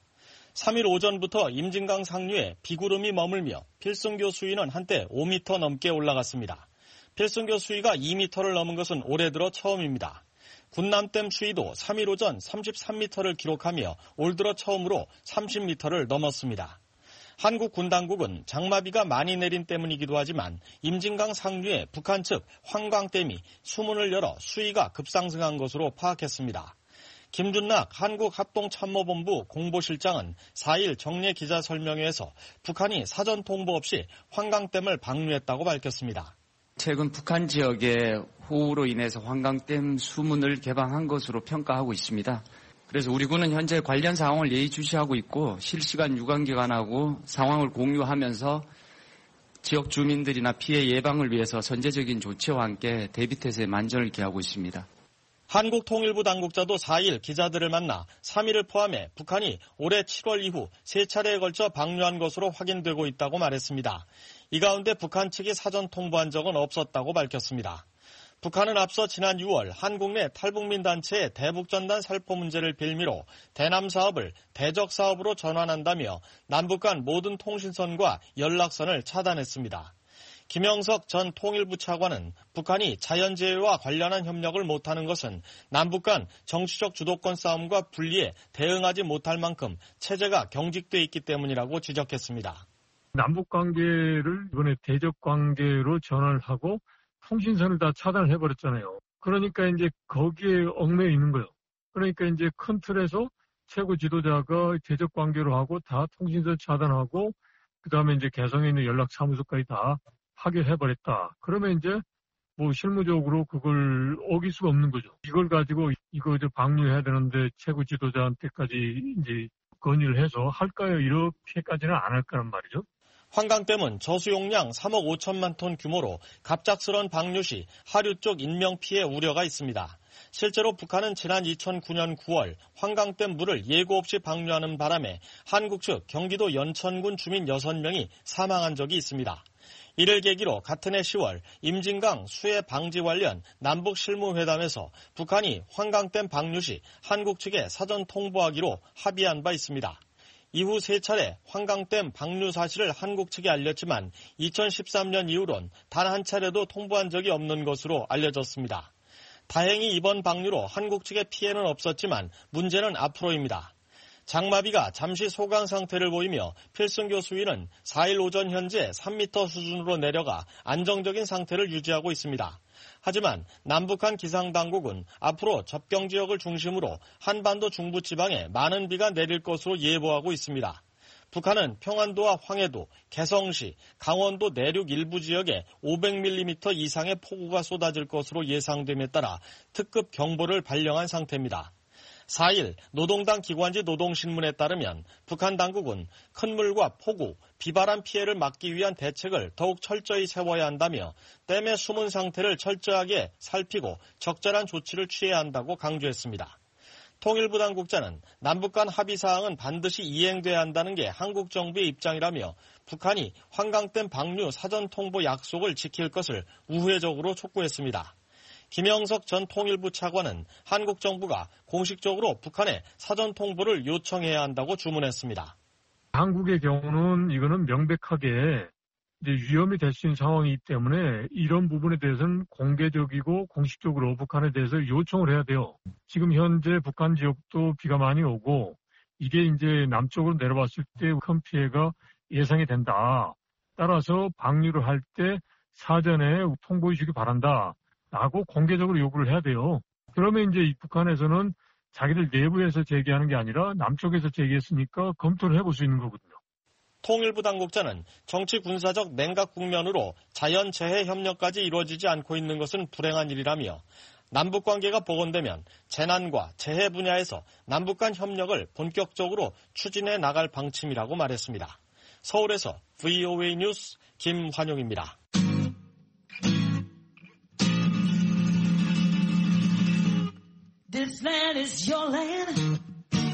3일 오전부터 임진강 상류에 비구름이 머물며 필승교 수위는 한때 5m 넘게 올라갔습니다. 필승교 수위가 2m를 넘은 것은 올해 들어 처음입니다. 군남댐 수위도 3일 오전 33m를 기록하며 올 들어 처음으로 30m를 넘었습니다. 한국 군당국은 장마비가 많이 내린 때문이기도 하지만 임진강 상류에 북한 측 환광댐이 수문을 열어 수위가 급상승한 것으로 파악했습니다. 김준락 한국합동참모본부 공보실장은 4일 정례 기자설명회에서 북한이 사전 통보 없이 환광댐을 방류했다고 밝혔습니다. 최근 북한 지역의 호우로 인해서 환광댐 수문을 개방한 것으로 평가하고 있습니다. 그래서 우리 군은 현재 관련 상황을 예의주시하고 있고 실시간 유관기관하고 상황을 공유하면서 지역 주민들이나 피해 예방을 위해서 선제적인 조치와 함께 대비태세에 만전을 기하고 있습니다. 한국통일부 당국자도 4일 기자들을 만나 3일을 포함해 북한이 올해 7월 이후 3차례에 걸쳐 방류한 것으로 확인되고 있다고 말했습니다. 이 가운데 북한 측이 사전 통보한 적은 없었다고 밝혔습니다. 북한은 앞서 지난 6월 한국 내 탈북민 단체의 대북전단 살포 문제를 빌미로 대남 사업을 대적 사업으로 전환한다며 남북 간 모든 통신선과 연락선을 차단했습니다. 김영석 전 통일부 차관은 북한이 자연재해와 관련한 협력을 못하는 것은 남북 간 정치적 주도권 싸움과 분리에 대응하지 못할 만큼 체제가 경직돼 있기 때문이라고 지적했습니다. 남북 관계를 이번에 대적 관계로 전환을 하고 통신선을 다 차단을 해버렸잖아요. 그러니까 이제 거기에 얽매여 있는 거예요. 그러니까 이제 큰 틀에서 최고 지도자가 대적 관계로 하고 다 통신선 차단하고 그다음에 이제 개성에 있는 연락사무소까지 다 파괴해버렸다. 그러면 이제 뭐 실무적으로 그걸 어길 수가 없는 거죠. 이걸 가지고 이거 이제 방류해야 되는데 최고 지도자한테까지 이제 건의를 해서 할까요? 이렇게까지는 안 할 거란 말이죠. 환광댐은 저수용량 3억 5천만 톤 규모로 갑작스런 방류 시 하류 쪽 인명 피해 우려가 있습니다. 실제로 북한은 지난 2009년 9월 환광댐 물을 예고 없이 방류하는 바람에 한국 측 경기도 연천군 주민 6명이 사망한 적이 있습니다. 이를 계기로 같은 해 10월 임진강 수해 방지 관련 남북 실무회담에서 북한이 환광댐 방류 시 한국 측에 사전 통보하기로 합의한 바 있습니다. 이후 3차례 환광댐 방류 사실을 한국 측에 알렸지만 2013년 이후론 단 한 차례도 통보한 적이 없는 것으로 알려졌습니다. 다행히 이번 방류로 한국 측에 피해는 없었지만 문제는 앞으로입니다. 장마비가 잠시 소강 상태를 보이며 필승교 수위는 4일 오전 현재 3m 수준으로 내려가 안정적인 상태를 유지하고 있습니다. 하지만 남북한 기상당국은 앞으로 접경 지역을 중심으로 한반도 중부지방에 많은 비가 내릴 것으로 예보하고 있습니다. 북한은 평안도와 황해도, 개성시, 강원도 내륙 일부 지역에 500mm 이상의 폭우가 쏟아질 것으로 예상됨에 따라 특급 경보를 발령한 상태입니다. 4일 노동당 기관지 노동신문에 따르면 북한 당국은 큰 물과 폭우, 비바람 피해를 막기 위한 대책을 더욱 철저히 세워야 한다며 댐의 숨은 상태를 철저하게 살피고 적절한 조치를 취해야 한다고 강조했습니다. 통일부 당국자는 남북 간 합의사항은 반드시 이행돼야 한다는 게 한국 정부의 입장이라며 북한이 환광댐 방류 사전 통보 약속을 지킬 것을 우회적으로 촉구했습니다. 김영석 전 통일부 차관은 한국 정부가 공식적으로 북한에 사전 통보를 요청해야 한다고 주문했습니다. 한국의 경우는 이거는 명백하게 이제 위험이 될 수 있는 상황이기 때문에 이런 부분에 대해서는 공개적이고 공식적으로 북한에 대해서 요청을 해야 돼요. 지금 현재 북한 지역도 비가 많이 오고 이게 이제 남쪽으로 내려왔을 때 큰 피해가 예상이 된다. 따라서 방류를 할 때 사전에 통보해 주기 바란다. 라고 공개적으로 요구를 해야 돼요. 그러면 이제 북한에서는 자기들 내부에서 제기하는 게 아니라 남쪽에서 제기했으니까 검토를 해볼 수 있는 거거든요. 통일부 당국자는 정치 군사적 냉각 국면으로 자연재해 협력까지 이루어지지 않고 있는 것은 불행한 일이라며 남북 관계가 복원되면 재난과 재해 분야에서 남북 간 협력을 본격적으로 추진해 나갈 방침이라고 말했습니다. 서울에서 VOA 뉴스 김환용입니다. This land is your land.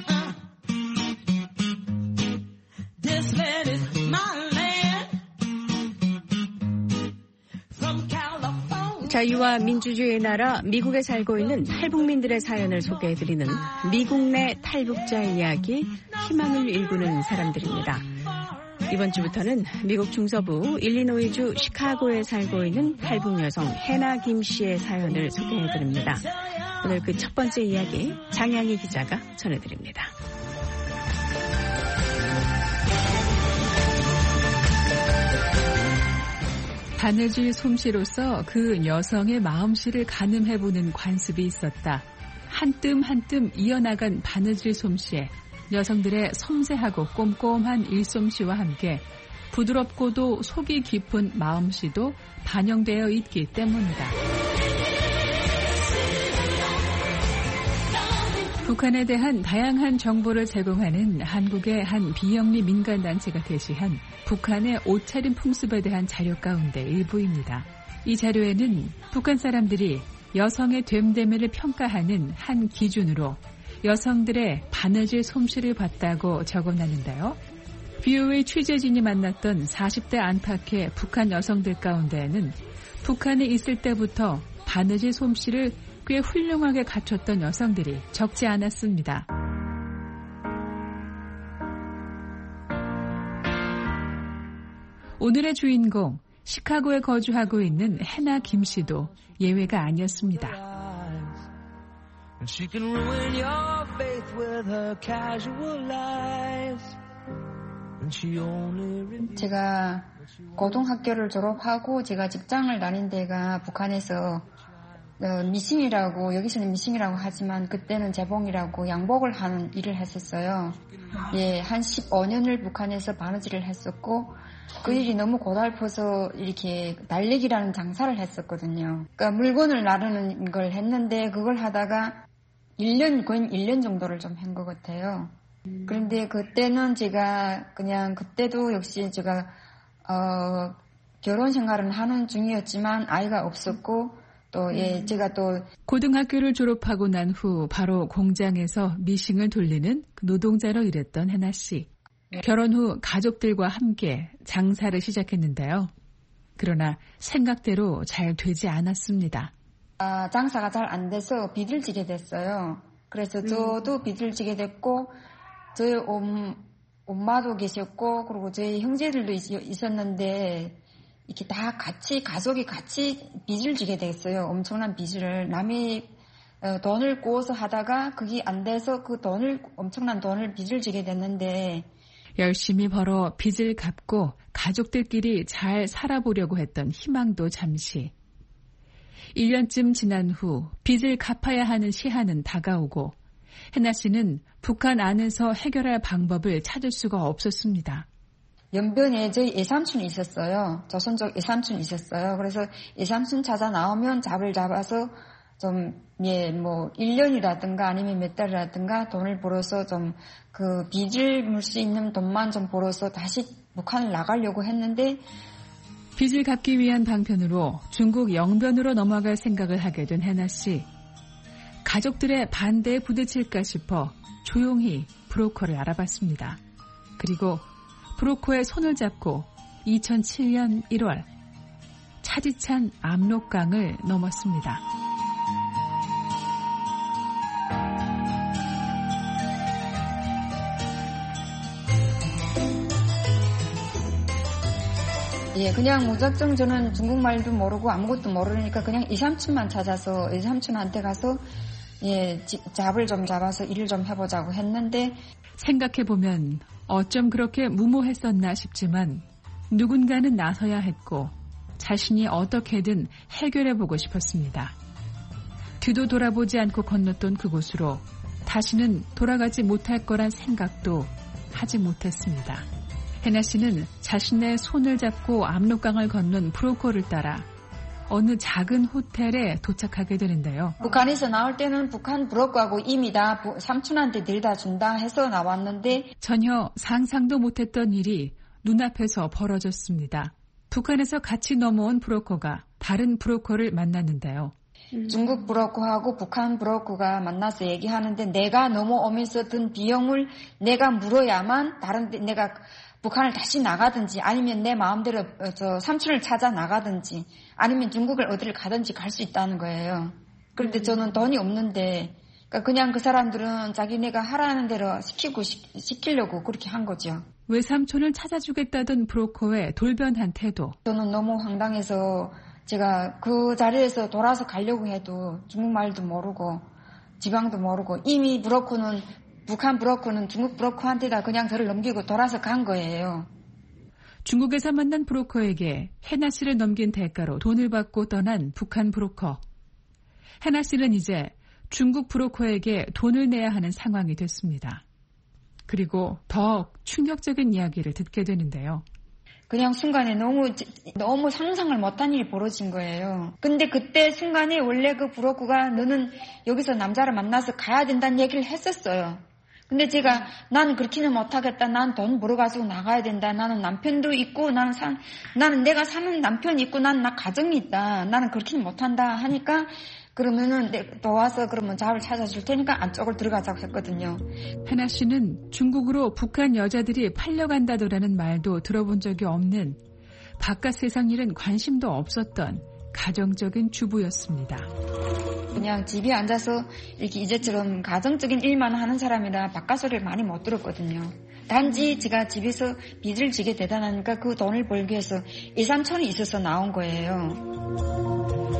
This land is my land. From California. 자유와 민주주의의 나라 미국에 살고 있는 탈북민들의 사연을 소개해드리는 미국 내 탈북자 이야기, 희망을 일구는 사람들입니다. 이번 주부터는 미국 중서부 일리노이주 시카고에 살고 있는 탈북 여성 해나 김 씨의 사연을 소개해드립니다. 오늘 그 첫 번째 이야기 장양희 기자가 전해드립니다. 바느질 솜씨로서 그 여성의 마음씨를 가늠해보는 관습이 있었다. 한 뜸 한 뜸 이어나간 바느질 솜씨에 여성들의 섬세하고 꼼꼼한 일솜씨와 함께 부드럽고도 속이 깊은 마음씨도 반영되어 있기 때문이다. 북한에 대한 다양한 정보를 제공하는 한국의 한 비영리 민간단체가 게시한 북한의 옷차림 풍습에 대한 자료 가운데 일부입니다. 이 자료에는 북한 사람들이 여성의 됨됨이를 평가하는 한 기준으로 여성들의 바느질 솜씨를 봤다고 적어놨는데요. VOA 취재진이 만났던 40대 안팎의 북한 여성들 가운데에는 북한에 있을 때부터 바느질 솜씨를 꽤 훌륭하게 갖췄던 여성들이 적지 않았습니다. 오늘의 주인공, 시카고에 거주하고 있는 해나 김 씨도 예외가 아니었습니다. 제가 고등학교를 졸업하고 제가 직장을 다닌 데가 북한에서 미싱이라고, 여기서는 미싱이라고 하지만 그때는 재봉이라고 양복을 하는 일을 했었어요. 예, 한 15년을 북한에서 바느질을 했었고 그 일이 너무 고달퍼서 이렇게 날리기라는 장사를 했었거든요. 그러니까 물건을 나르는 걸 했는데 그걸 하다가 1년, 거의 1년 정도를 좀 한 것 같아요. 그런데 그때는 제가 그냥 그때도 역시 제가 결혼 생활은 하는 중이었지만 아이가 없었고 또 제가 또 고등학교를 졸업하고 난 후 바로 공장에서 미싱을 돌리는 노동자로 일했던 해나 씨. 결혼 후 가족들과 함께 장사를 시작했는데요. 그러나 생각대로 잘 되지 않았습니다. 장사가 잘 안 돼서 빚을 지게 됐어요. 그래서 저도 빚을 지게 됐고 저희 엄마도 계셨고 그리고 저희 형제들도 있었는데 이렇게 다 같이 가족이 같이 빚을 지게 됐어요. 엄청난 빚을 남이 돈을 꼬아서 하다가 그게 안 돼서 그 엄청난 돈을 빚을 지게 됐는데 열심히 벌어 빚을 갚고 가족들끼리 잘 살아보려고 했던 희망도 잠시. 1년쯤 지난 후 빚을 갚아야 하는 시한은 다가오고 해나 씨는 북한 안에서 해결할 방법을 찾을 수가 없었습니다. 연변에 저희 애삼촌이 있었어요. 조선족 애삼촌이 있었어요. 그래서 애삼촌 찾아 나오면 잡을 잡아서 좀, 1년이라든가 아니면 몇 달이라든가 돈을 벌어서 좀 그 빚을 물 수 있는 돈만 좀 벌어서 다시 북한을 나가려고 했는데 빚을 갚기 위한 방편으로 중국 영변으로 넘어갈 생각을 하게 된 해나 씨. 가족들의 반대에 부딪힐까 싶어 조용히 브로커를 알아봤습니다. 그리고 브로커의 손을 잡고 2007년 1월 차디찬 압록강을 넘었습니다. 예, 그냥 무작정 저는 중국말도 모르고 아무것도 모르니까 그냥 이삼촌만 찾아서 이삼촌한테 가서 잡을 좀 잡아서 일을 좀 해보자고 했는데 생각해보면 어쩜 그렇게 무모했었나 싶지만 누군가는 나서야 했고 자신이 어떻게든 해결해보고 싶었습니다. 뒤도 돌아보지 않고 건넜던 그곳으로 다시는 돌아가지 못할 거란 생각도 하지 못했습니다. 해나 씨는 자신의 손을 잡고 압록강을 건넌 브로커를 따라 어느 작은 호텔에 도착하게 되는데요. 북한에서 나올 때는 북한 브로커하고 이미 다 삼촌한테 들다 준다 해서 나왔는데 전혀 상상도 못했던 일이 눈앞에서 벌어졌습니다. 북한에서 같이 넘어온 브로커가 다른 브로커를 만났는데요. 중국 브로커하고 북한 브로커가 만나서 얘기하는데 내가 넘어오면서 든 비용을 내가 물어야만 내가 북한을 다시 나가든지 아니면 내 마음대로 삼촌을 찾아 나가든지 아니면 중국을 어디를 가든지 갈 수 있다는 거예요. 그런데 저는 돈이 없는데 그냥 그 사람들은 자기네가 하라는 대로 시키려고 그렇게 한 거죠. 외삼촌을 찾아주겠다던 브로커의 돌변한 태도. 저는 너무 황당해서 제가 그 자리에서 돌아서 가려고 해도 중국말도 모르고 지방도 모르고 이미 북한 브로커는 중국 브로커한테다 그냥 저를 넘기고 돌아서 간 거예요. 중국에서 만난 브로커에게 해나 씨를 넘긴 대가로 돈을 받고 떠난 북한 브로커. 해나 씨는 이제 중국 브로커에게 돈을 내야 하는 상황이 됐습니다. 그리고 더 충격적인 이야기를 듣게 되는데요. 그냥 순간에 너무 상상을 못한 일이 벌어진 거예요. 근데 그때 순간에 원래 그 브로커가 너는 여기서 남자를 만나서 가야 된다는 얘기를 했었어요. 근데 제가 나는 그렇게는 못하겠다. 난 돈 벌어가지고 나가야 된다. 나는 남편도 있고 나는 내가 사는 남편이 있고 나 가정이 있다. 나는 그렇게는 못한다 하니까 그러면은 도와서 그러면 잡을 찾아줄 테니까 안쪽을 들어가자고 했거든요. 해나 씨는 중국으로 북한 여자들이 팔려간다더라는 말도 들어본 적이 없는 바깥 세상 일은 관심도 없었던 가정적인 주부였습니다. 그냥 집에 앉아서 이렇게 이제처럼 가정적인 일만 하는 사람이라 바깥 소리를 많이 못 들었거든요. 단지 제가 집에서 빚을 지게 되다니까 그 돈을 벌기 위해서 2, 3천이 있어서 나온 거예요.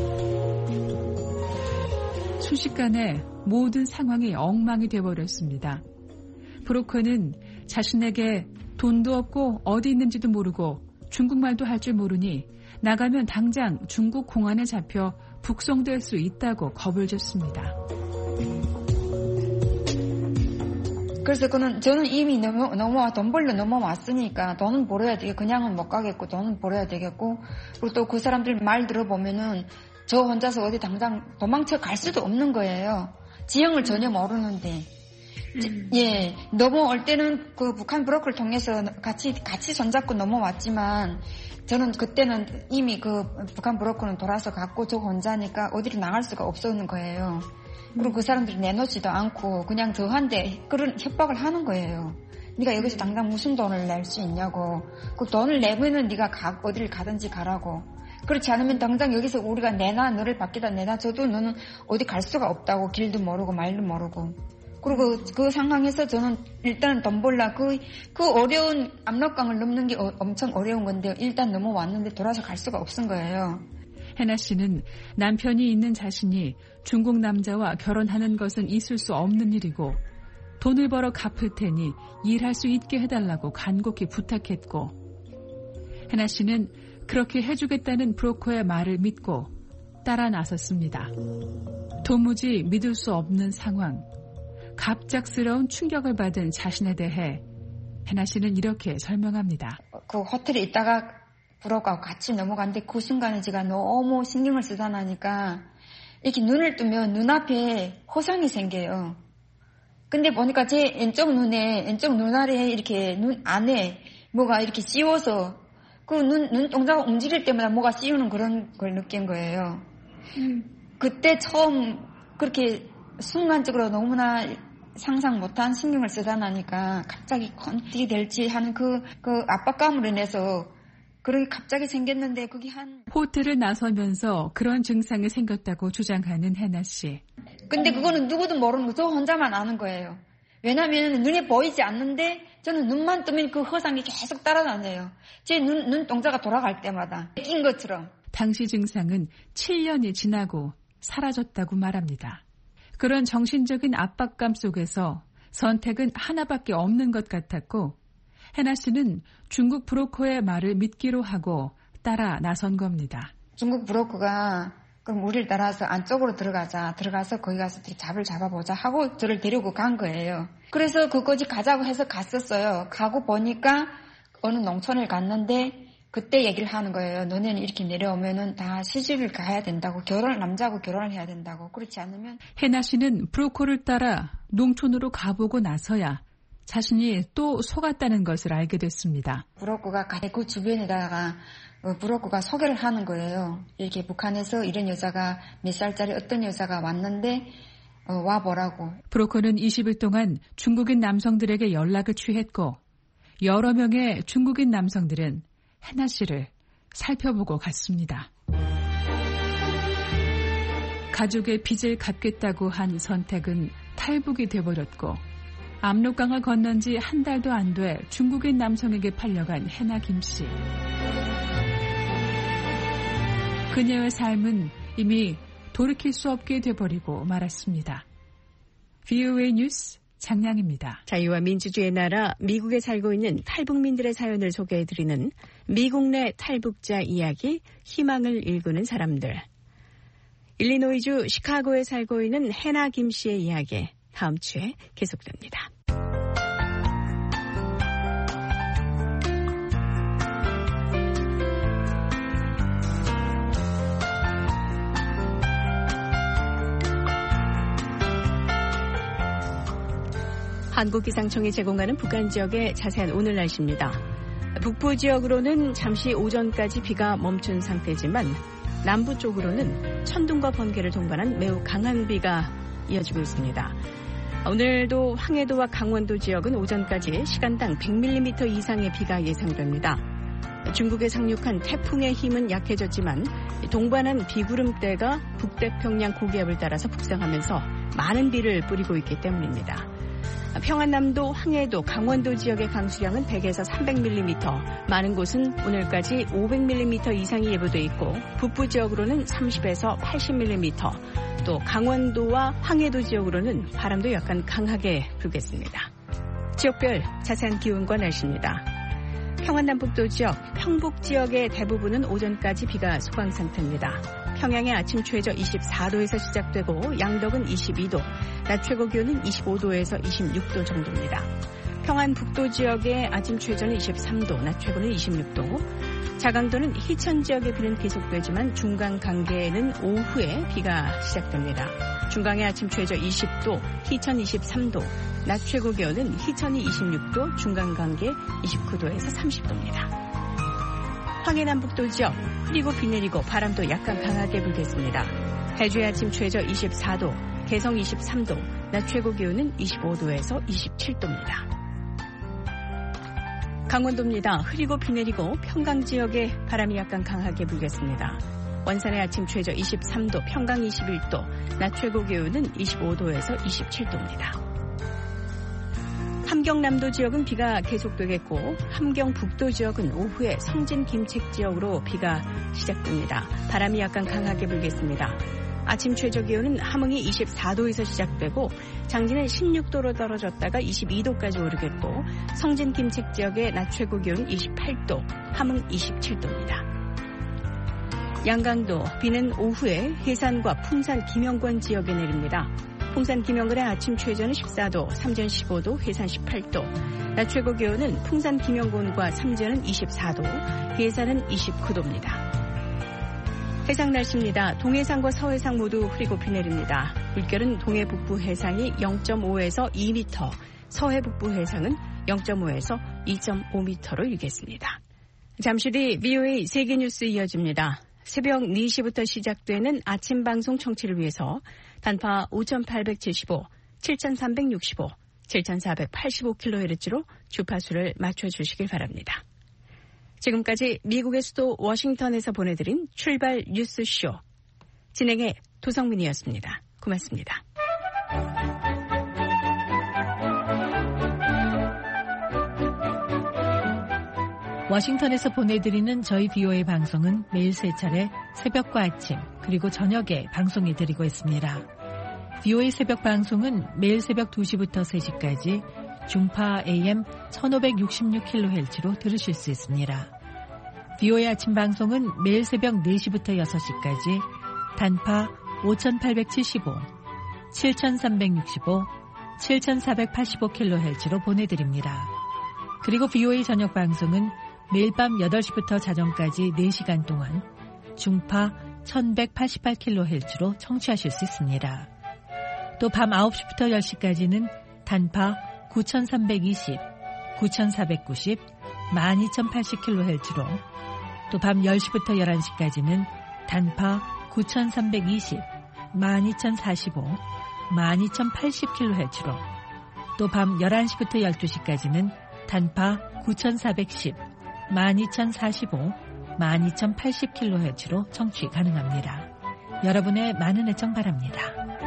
순식간에 모든 상황이 엉망이 되어버렸습니다. 브로커는 자신에게 돈도 없고 어디 있는지도 모르고 중국말도 할 줄 모르니 나가면 당장 중국 공안에 잡혀 북송될 수 있다고 겁을 줬습니다. 그래서 저는 이미 너무 돈 벌러 넘어왔으니까 돈은 벌어야 되겠고 그냥은 못 가겠고 돈은 벌어야 되겠고 그리고 또 그 사람들 말 들어보면은 저 혼자서 어디 당장 도망쳐 갈 수도 없는 거예요. 지형을 전혀 모르는데. 예, 넘어올 때는 그 북한 브로커를 통해서 같이 손잡고 넘어왔지만 저는 그때는 이미 그 북한 브로커는 돌아서 갔고 저 혼자니까 어디로 나갈 수가 없었는 거예요. 그리고 그 사람들이 내놓지도 않고 그냥 저한테 그런 협박을 하는 거예요. 네가 여기서 당장 무슨 돈을 낼 수 있냐고. 그 돈을 내면은 네가 어디를 가든지 가라고. 그렇지 않으면 당장 여기서 우리가 너를 밖에다 내놔줘도 너는 어디 갈 수가 없다고. 길도 모르고 말도 모르고. 그리고 그 상황에서 저는 일단 돈 벌라 그 어려운 압록강을 넘는 게 엄청 어려운 건데 일단 넘어왔는데 돌아서 갈 수가 없은 거예요. 해나 씨는 남편이 있는 자신이 중국 남자와 결혼하는 것은 있을 수 없는 일이고 돈을 벌어 갚을 테니 일할 수 있게 해달라고 간곡히 부탁했고 해나 씨는 그렇게 해주겠다는 브로커의 말을 믿고 따라 나섰습니다. 도무지 믿을 수 없는 상황, 갑작스러운 충격을 받은 자신에 대해 해나 씨는 이렇게 설명합니다. 그 호텔에 있다가 브로커하고 같이 넘어갔는데 그 순간에 제가 너무 신경을 쓰다 나니까 이렇게 눈을 뜨면 눈앞에 호상이 생겨요. 근데 보니까 제 왼쪽 눈 아래에 이렇게 눈 안에 뭐가 이렇게 씌워서 그 눈동자가 움직일 때마다 뭐가 씌우는 그런 걸 느낀 거예요. 그때 처음 그렇게 순간적으로 너무나 상상 못한 신경을 쓰다 나니까 갑자기 어떻게 될지 하는 그 압박감으로 인해서 그렇게 갑자기 생겼는데 그게 호텔을 나서면서 그런 증상이 생겼다고 주장하는 해나 씨. 근데 그거는 누구도 모르는 거, 저 혼자만 아는 거예요. 왜냐하면 눈에 보이지 않는데 저는 눈만 뜨면 그 허상이 계속 따라다녀요. 제 눈동자가 돌아갈 때마다 낀 것처럼. 당시 증상은 7년이 지나고 사라졌다고 말합니다. 그런 정신적인 압박감 속에서 선택은 하나밖에 없는 것 같았고 해나 씨는 중국 브로커의 말을 믿기로 하고 따라 나선 겁니다. 중국 브로커가 그럼 우리를 따라서 안쪽으로 들어가서 거기 가서 잡을 잡아보자 하고 저를 데리고 간 거예요. 그래서 그거지 가자고 해서 갔었어요. 가고 보니까 어느 농촌을 갔는데 그때 얘기를 하는 거예요. 너네는 이렇게 내려오면은 다 시집을 가야 된다고, 남자하고 결혼을 해야 된다고. 그렇지 않으면. 해나 씨는 브로커를 따라 농촌으로 가보고 나서야 자신이 또 속았다는 것을 알게 됐습니다. 브로커가 그 주변에다가 브로커가 소개를 하는 거예요. 이렇게 북한에서 이런 여자가 몇 살짜리 어떤 여자가 왔는데 와보라고. 브로커는 20일 동안 중국인 남성들에게 연락을 취했고 여러 명의 중국인 남성들은 해나 씨를 살펴보고 갔습니다. 가족의 빚을 갚겠다고 한 선택은 탈북이 돼버렸고 압록강을 건넌 지 한 달도 안 돼 중국인 남성에게 팔려간 해나 김씨. 그녀의 삶은 이미 돌이킬 수 없게 돼버리고 말았습니다. VOA 뉴스 장량입니다. 자유와 민주주의의 나라 미국에 살고 있는 탈북민들의 사연을 소개해드리는 미국 내 탈북자 이야기, 희망을 일구는 사람들. 일리노이주 시카고에 살고 있는 해나 김 씨의 이야기, 다음 주에 계속됩니다. 한국기상청이 제공하는 북한 지역의 자세한 오늘 날씨입니다. 북부 지역으로는 잠시 오전까지 비가 멈춘 상태지만 남부 쪽으로는 천둥과 번개를 동반한 매우 강한 비가 이어지고 있습니다. 오늘도 황해도와 강원도 지역은 오전까지 시간당 100mm 이상의 비가 예상됩니다. 중국에 상륙한 태풍의 힘은 약해졌지만 동반한 비구름대가 북태평양 고기압을 따라서 북상하면서 많은 비를 뿌리고 있기 때문입니다. 평안남도, 황해도, 강원도 지역의 강수량은 100에서 300mm, 많은 곳은 오늘까지 500mm 이상이 예보돼 있고 북부 지역으로는 30에서 80mm, 또 강원도와 황해도 지역으로는 바람도 약간 강하게 불겠습니다. 지역별 자세한 기온과 날씨입니다. 평안남북도 지역, 평북 지역의 대부분은 오전까지 비가 소강 상태입니다. 평양의 아침 최저 24도에서 시작되고 양덕은 22도, 낮 최고 기온은 25도에서 26도 정도입니다. 평안 북도 지역의 아침 최저는 23도, 낮 최고는 26도, 자강도는 희천 지역의 비는 계속되지만 중강 강계에는 오후에 비가 시작됩니다. 중강의 아침 최저 20도, 희천 23도, 낮 최고 기온은 희천이 26도, 중강 강계 29도에서 30도입니다. 황해남북도 지역, 흐리고 비 내리고 바람도 약간 강하게 불겠습니다. 해주의 아침 최저 24도, 개성 23도, 낮 최고 기온은 25도에서 27도입니다. 강원도입니다. 흐리고 비 내리고 평강 지역에 바람이 약간 강하게 불겠습니다. 원산의 아침 최저 23도, 평강 21도, 낮 최고 기온은 25도에서 27도입니다. 함경남도 지역은 비가 계속되겠고 함경 북도 지역은 오후에 성진 김책 지역으로 비가 시작됩니다. 바람이 약간 강하게 불겠습니다. 아침 최저 기온은 함흥이 24도에서 시작되고 장진은 16도로 떨어졌다가 22도까지 오르겠고 성진 김책 지역의 낮 최고 기온 28도, 함흥 27도입니다. 양강도 비는 오후에 해산과 풍산 김영권 지역에 내립니다. 풍산 김영근의 아침 최저는 14도, 삼전 15도, 해산 18도, 낮 최고 기온은 풍산 김영곤과 삼전은 24도, 해산은 29도입니다. 해상 날씨입니다. 동해상과 서해상 모두 흐리고 비 내립니다. 물결은 동해 북부 해상이 0.5에서 2m, 서해 북부 해상은 0.5에서 2.5m로 일겠습니다. 잠시 뒤 VOA 세계뉴스 이어집니다. 새벽 4시부터 시작되는 아침 방송 청취를 위해서 단파 5875, 7365, 7485kHz로 주파수를 맞춰주시길 바랍니다. 지금까지 미국의 수도 워싱턴에서 보내드린 출발 뉴스쇼. 진행의 도성민이었습니다. 고맙습니다. 워싱턴에서 보내드리는 저희 VOA 방송은 매일 3차례 새벽과 아침 그리고 저녁에 방송해드리고 있습니다. VOA 새벽 방송은 매일 새벽 2시부터 3시까지 중파 AM 1566kHz로 들으실 수 있습니다. VOA 아침 방송은 매일 새벽 4시부터 6시까지 단파 5875, 7365, 7485kHz로 보내드립니다. 그리고 VOA 저녁 방송은 매일 밤 8시부터 자정까지 4시간 동안 중파 1188kHz로 청취하실 수 있습니다. 또 밤 9시부터 10시까지는 단파 9320, 9490, 12080kHz로 또 밤 10시부터 11시까지는 단파 9320, 12045, 12080kHz로 또 밤 11시부터 12시까지는 단파 9410, 12045, 12080kHz로 청취 가능합니다. 여러분의 많은 애청 바랍니다.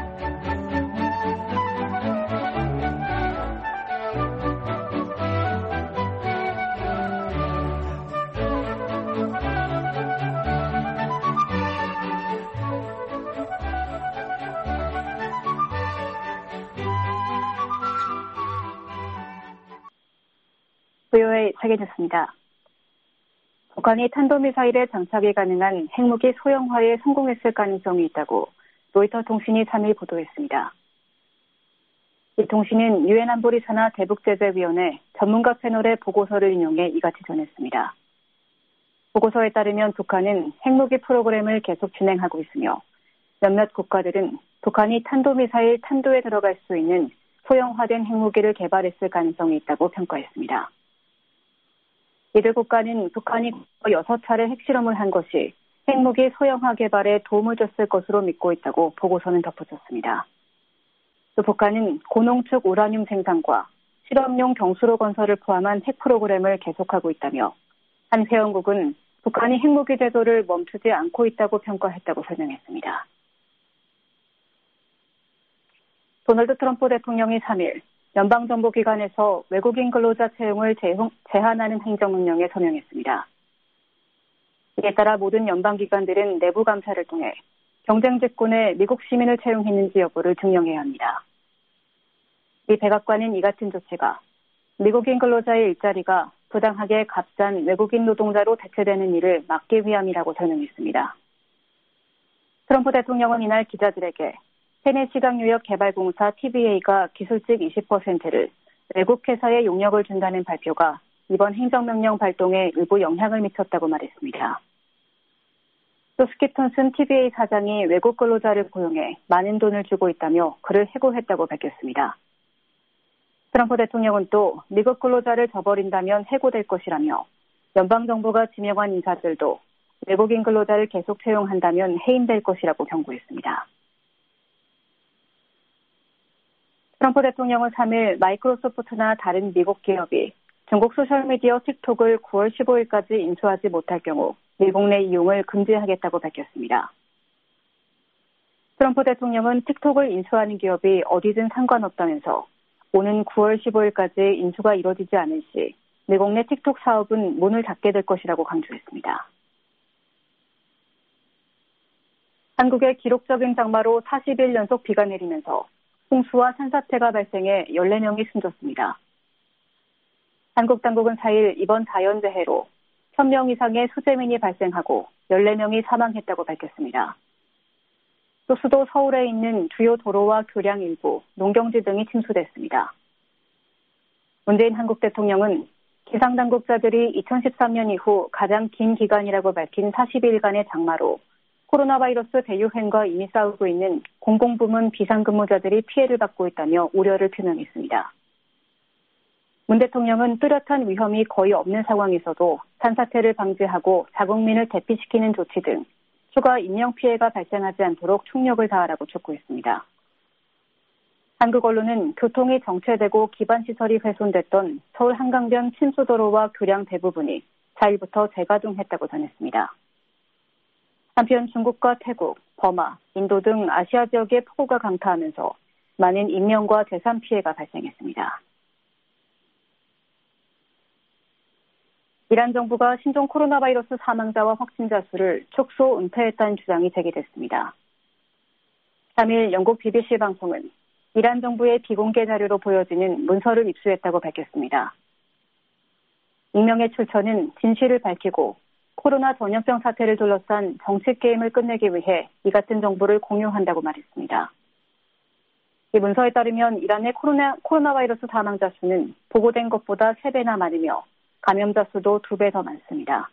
VOA 세계뉴스입니다. 북한이 탄도미사일에 장착이 가능한 핵무기 소형화에 성공했을 가능성이 있다고 로이터 통신이 3일 보도했습니다. 이 통신은 유엔 안보리 산하 대북제재위원회 전문가 패널의 보고서를 인용해 이같이 전했습니다. 보고서에 따르면 북한은 핵무기 프로그램을 계속 진행하고 있으며 몇몇 국가들은 북한이 탄도미사일 탄도에 들어갈 수 있는 소형화된 핵무기를 개발했을 가능성이 있다고 평가했습니다. 이들 국가는 북한이 6차례 핵실험을 한 것이 핵무기 소형화 개발에 도움을 줬을 것으로 믿고 있다고 보고서는 덧붙였습니다. 또 북한은 고농축 우라늄 생산과 실험용 경수로 건설을 포함한 핵 프로그램을 계속하고 있다며 한 회원국은 북한이 핵무기 제조를 멈추지 않고 있다고 평가했다고 설명했습니다. 도널드 트럼프 대통령이 3일 연방정보기관에서 외국인 근로자 채용을 제한하는 행정명령에 서명했습니다. 이에 따라 모든 연방기관들은 내부 감사를 통해 경쟁 직군에 미국 시민을 채용했는지 여부를 증명해야 합니다. 이 백악관은 이 같은 조치가 미국인 근로자의 일자리가 부당하게 값싼 외국인 노동자로 대체되는 일을 막기 위함이라고 설명했습니다. 트럼프 대통령은 이날 기자들에게 테네시강유역개발공사 TBA가 기술직 20%를 외국 회사에 용역을 준다는 발표가 이번 행정명령 발동에 일부 영향을 미쳤다고 말했습니다. 또 스킵 톤슨 TBA 사장이 외국 근로자를 고용해 많은 돈을 주고 있다며 그를 해고했다고 밝혔습니다. 트럼프 대통령은 또 미국 근로자를 저버린다면 해고될 것이라며 연방정부가 지명한 인사들도 외국인 근로자를 계속 채용한다면 해임될 것이라고 경고했습니다. 트럼프 대통령은 3일 마이크로소프트나 다른 미국 기업이 중국 소셜미디어 틱톡을 9월 15일까지 인수하지 못할 경우 미국 내 이용을 금지하겠다고 밝혔습니다. 트럼프 대통령은 틱톡을 인수하는 기업이 어디든 상관없다면서 오는 9월 15일까지 인수가 이뤄지지 않을 시 미국 내 틱톡 사업은 문을 닫게 될 것이라고 강조했습니다. 한국의 기록적인 장마로 40일 연속 비가 내리면서 홍수와 산사태가 발생해 14명이 숨졌습니다. 한국 당국은 4일 이번 자연재해로 1000명 이상의 수재민이 발생하고 14명이 사망했다고 밝혔습니다. 또 수도 서울에 있는 주요 도로와 교량 일부, 농경지 등이 침수됐습니다. 문재인 한국 대통령은 기상당국자들이 2013년 이후 가장 긴 기간이라고 밝힌 40일간의 장마로 코로나 바이러스 대유행과 이미 싸우고 있는 공공부문 비상근무자들이 피해를 받고 있다며 우려를 표명했습니다. 문 대통령은 뚜렷한 위험이 거의 없는 상황에서도 산사태를 방지하고 자국민을 대피시키는 조치 등 추가 인명피해가 발생하지 않도록 총력을 다하라고 촉구했습니다. 한국 언론은 교통이 정체되고 기반시설이 훼손됐던 서울 한강변 침수도로와 교량 대부분이 4일부터 재가동했다고 전했습니다. 한편 중국과 태국, 버마, 인도 등 아시아 지역의 폭우가 강타하면서 많은 인명과 재산 피해가 발생했습니다. 이란 정부가 신종 코로나 바이러스 사망자와 확진자 수를 축소 은폐했다는 주장이 제기됐습니다. 3일 영국 BBC 방송은 이란 정부의 비공개 자료로 보여지는 문서를 입수했다고 밝혔습니다. 익명의 출처는 진실을 밝히고 코로나 전염병 사태를 둘러싼 정치 게임을 끝내기 위해 이 같은 정보를 공유한다고 말했습니다. 이 문서에 따르면 이란의 코로나 바이러스 사망자 수는 보고된 것보다 3배나 많으며 감염자 수도 2배 더 많습니다.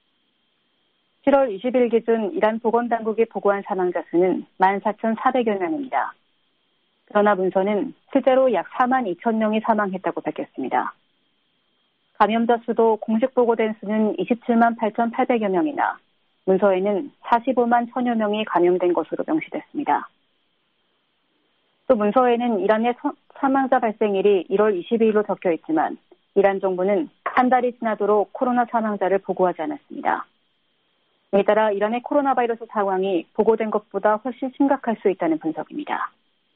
7월 20일 기준 이란 보건당국이 보고한 사망자 수는 14,400여 명입니다. 그러나 문서는 실제로 약 4만 2천 명이 사망했다고 밝혔습니다. 감염자 수도 공식 보고된 수는 27만 8,800여 명이나 문서에는 45만 1,000여 명이 감염된 것으로 명시됐습니다. 또 문서에는 이란의 사망자 발생일이 1월 22일로 적혀 있지만 이란 정부는 한 달이 지나도록 코로나 사망자를 보고하지 않았습니다. 이에 따라 이란의 코로나 바이러스 상황이 보고된 것보다 훨씬 심각할 수 있다는 분석입니다.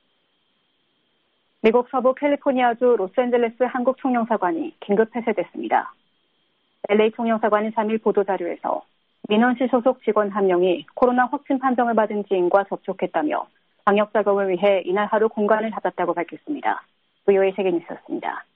미국 서부 캘리포니아주 로스앤젤레스 한국 총영사관이 긴급 폐쇄됐습니다. LA 총영사관은 3일 보도자료에서 민원실 소속 직원 한 명이 코로나 확진 판정을 받은 지인과 접촉했다며 방역 작업을 위해 이날 하루 공간을 닫았다고 밝혔습니다. VOA 세계뉴스였습니다.